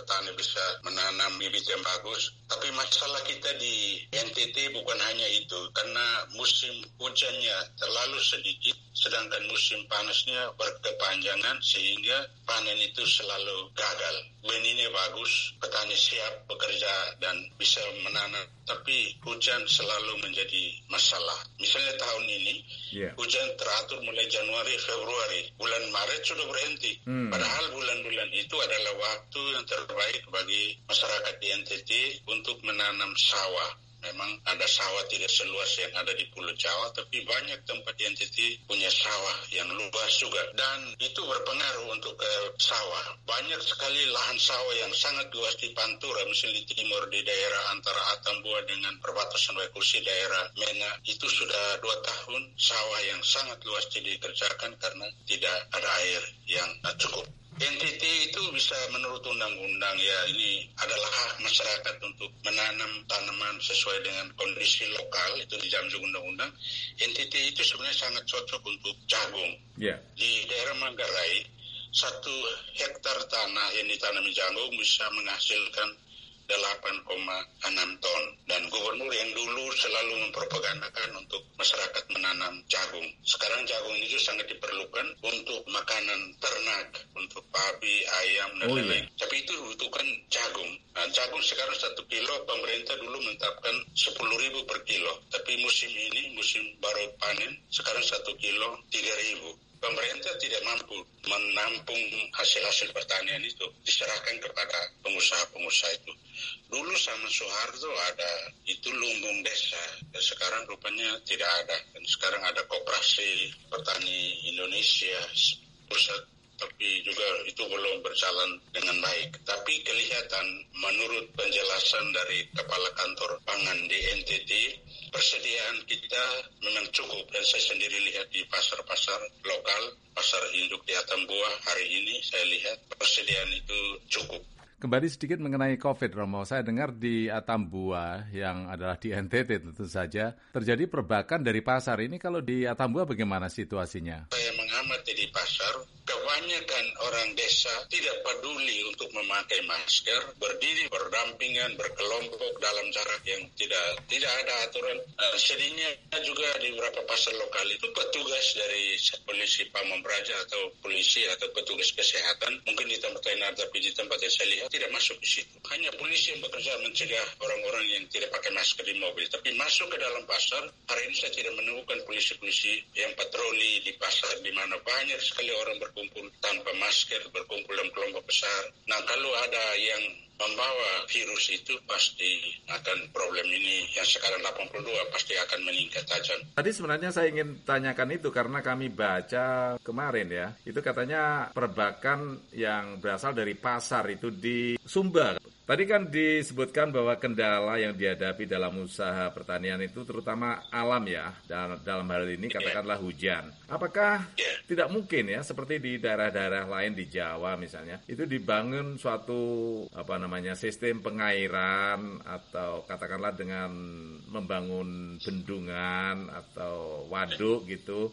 bisa menanam bibit yang bagus. Tapi masalah kita di N T T bukan hanya itu, karena musim hujannya terlalu sedikit, sedangkan musim panasnya berkepanjangan sehingga panen itu selalu gagal. Benihnya bagus, petani siap bekerja dan bisa menanam, tapi hujan selalu menjadi masalah. Misalnya tahun ini, yeah. hujan teratur mulai Januari, Februari. Bulan Maret sudah berhenti. Hmm. Padahal bulan-bulan itu adalah waktu yang terbaik bagi masyarakat di N T T untuk menanam sawah. Memang ada sawah tidak seluas yang ada di Pulau Jawa, tapi banyak tempat di N T T punya sawah yang luas juga. Dan itu berpengaruh untuk ke sawah. Banyak sekali lahan sawah yang sangat luas di Pantura, misalnya di timur, di daerah antara Atambua dengan perbatasan Waikusi, daerah Mena. Itu sudah dua tahun sawah yang sangat luas tidak dikerjakan karena tidak ada air yang cukup. N T T itu bisa menurut undang-undang ya, ini adalah hak masyarakat untuk menanam tanaman sesuai dengan kondisi lokal, itu dijamin undang-undang. N T T itu sebenarnya sangat cocok untuk jagung. Yeah. Di daerah Manggarai, satu hektar tanah yang ditanami jagung bisa menghasilkan delapan koma enam ton. Dan gubernur yang dulu selalu mempropagandakan untuk masyarakat menanam jagung. Sekarang jagung itu sangat diperlukan untuk makanan ternak, untuk babi, ayam, dan oh, lain-lain. Iya. Tapi itu dibutuhkan jagung. Nah, jagung sekarang satu kilo, pemerintah dulu menetapkan sepuluh ribu per kilo. Tapi musim ini, musim baru panen, sekarang satu kilo tiga ribu. Pemerintah tidak mampu menampung hasil-hasil pertanian itu, diserahkan kepada pengusaha-pengusaha itu. Dulu sama Soeharto ada itu lumbung desa, dan sekarang rupanya tidak ada. Dan sekarang ada Koperasi Petani Indonesia pusat, tapi juga itu belum berjalan dengan baik. Tapi kelihatan menurut penjelasan dari Kepala Kantor Pangan di N T T, persediaan kita memang cukup. Dan saya sendiri lihat di pasar-pasar lokal, pasar induk di Atambua hari ini saya lihat persediaan itu cukup. Kembali sedikit mengenai COVID, Romo. Saya dengar di Atambua, yang adalah di N T T tentu saja, terjadi perbakan dari pasar. Ini kalau di Atambua bagaimana situasinya? Saya mengamati di pasar, kebanyakan orang desa tidak peduli untuk memakai masker, berdiri berdampingan, berkelompok dalam jarak yang tidak tidak ada aturan. Uh, sedihnya juga di beberapa pasar lokal itu petugas dari polisi Pamong Praja atau polisi atau petugas kesehatan, mungkin di tempat lain ada, tapi di tempat yang saya lihat tidak masuk di situ. Hanya polisi yang bekerja mencegah orang-orang yang tidak pakai masker di mobil. Tapi masuk ke dalam pasar, hari ini saya tidak menemukan polisi-polisi yang patroli di pasar di mana banyak sekali orang berkumpul tanpa masker, berkumpul dalam kelompok besar. Nah, kalau ada yang membawa virus itu pasti akan problem ini yang sekarang delapan puluh dua pasti akan meningkat tajam. Tadi sebenarnya saya ingin tanyakan itu karena kami baca kemarin ya, itu katanya perbakan yang berasal dari pasar itu di Sumba. Tadi kan disebutkan bahwa kendala yang dihadapi dalam usaha pertanian itu terutama alam ya, dan dalam hal ini katakanlah hujan. Apakah tidak mungkin ya seperti di daerah-daerah lain di Jawa misalnya, itu dibangun suatu apa namanya sistem pengairan atau katakanlah dengan membangun bendungan atau waduk gitu?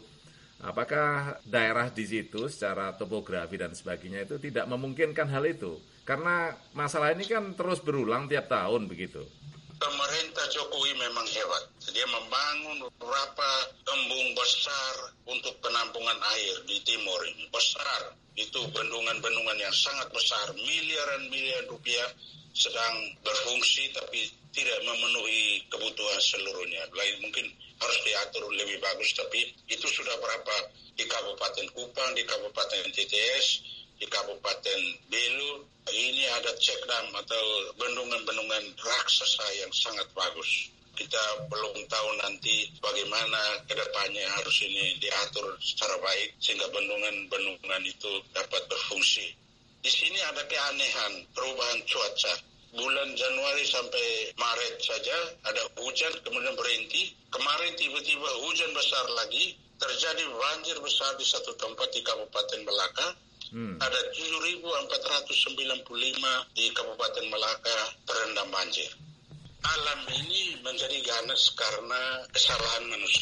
Apakah daerah di situ secara topografi dan sebagainya itu tidak memungkinkan hal itu? Karena masalah ini kan terus berulang tiap tahun begitu. Pemerintah Jokowi memang hebat. Dia membangun beberapa embung besar untuk penampungan air di timur ini. Besar. Itu bendungan-bendungan yang sangat besar. Miliaran-miliaran rupiah sedang berfungsi tapi tidak memenuhi kebutuhan seluruhnya. Lain mungkin harus diatur lebih bagus, tapi itu sudah berapa di Kabupaten Kupang, di Kabupaten T T S, di Kabupaten Belu. Ini ada cekdam atau bendungan-bendungan raksasa yang sangat bagus. Kita belum tahu nanti bagaimana kedepannya harus ini diatur secara baik sehingga bendungan-bendungan itu dapat berfungsi. Di sini ada keanehan perubahan cuaca. Bulan Januari sampai Maret saja ada hujan kemudian berhenti. Kemarin tiba-tiba hujan besar lagi, terjadi banjir besar di satu tempat di Kabupaten Melaka. Hmm. Ada tujuh ribu empat ratus sembilan puluh lima di Kabupaten Melaka terendam banjir. Alam ini menjadi ganas karena kesalahan manusia.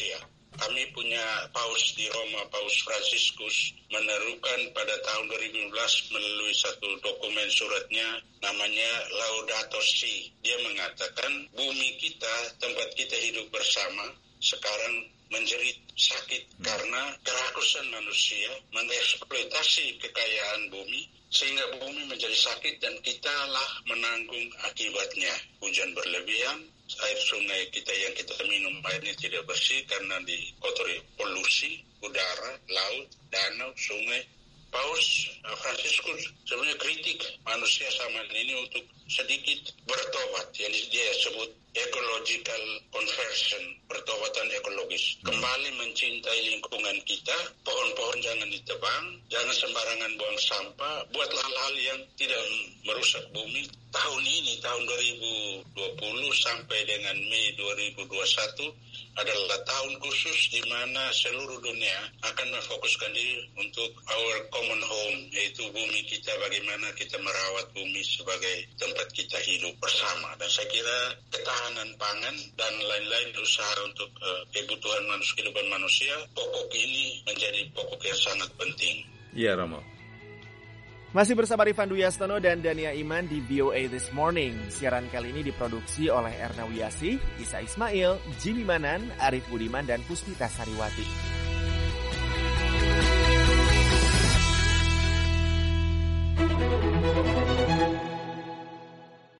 Kami punya paus di Roma, Paus Fransiskus, menerukan pada tahun dua ribu lima belas melalui satu dokumen suratnya namanya Laudato Si. Dia mengatakan bumi kita, tempat kita hidup bersama, sekarang menjerit sakit karena kerakusan manusia mengeksploitasi kekayaan bumi sehingga bumi menjadi sakit dan kitalah menanggung akibatnya. Hujan berlebihan, air sungai kita yang kita minum airnya tidak bersih karena dikotori polusi udara, laut, danau, sungai. Paus Fransiskus sebenarnya kritik manusia zaman ini untuk sedikit bertobat, yang dia sebut ecological conversion, pertobatan ekologis. Kembali mencintai lingkungan kita, pohon-pohon jangan ditebang, jangan sembarangan buang sampah, buatlah hal-hal yang tidak merusak bumi. Tahun ini, tahun dua ribu dua puluh sampai dengan Mei dua ribu dua puluh satu adalah tahun khusus di mana seluruh dunia akan memfokuskan diri untuk our common home, yaitu bumi kita, bagaimana kita merawat bumi sebagai tempat kita hidup bersama. Dan saya kira ketahanan pangan dan lain-lain usaha untuk uh, kebutuhan manusia, kehidupan manusia, pokok ini menjadi pokok yang sangat penting. Iya, Romo. Masih bersama Rifan Dwi Astono dan Dania Iman di V O A This Morning. Siaran kali ini diproduksi oleh Erna Wiyasih, Isa Ismail, Jimmy Manan, Arif Budiman, dan Puspita Sariwati.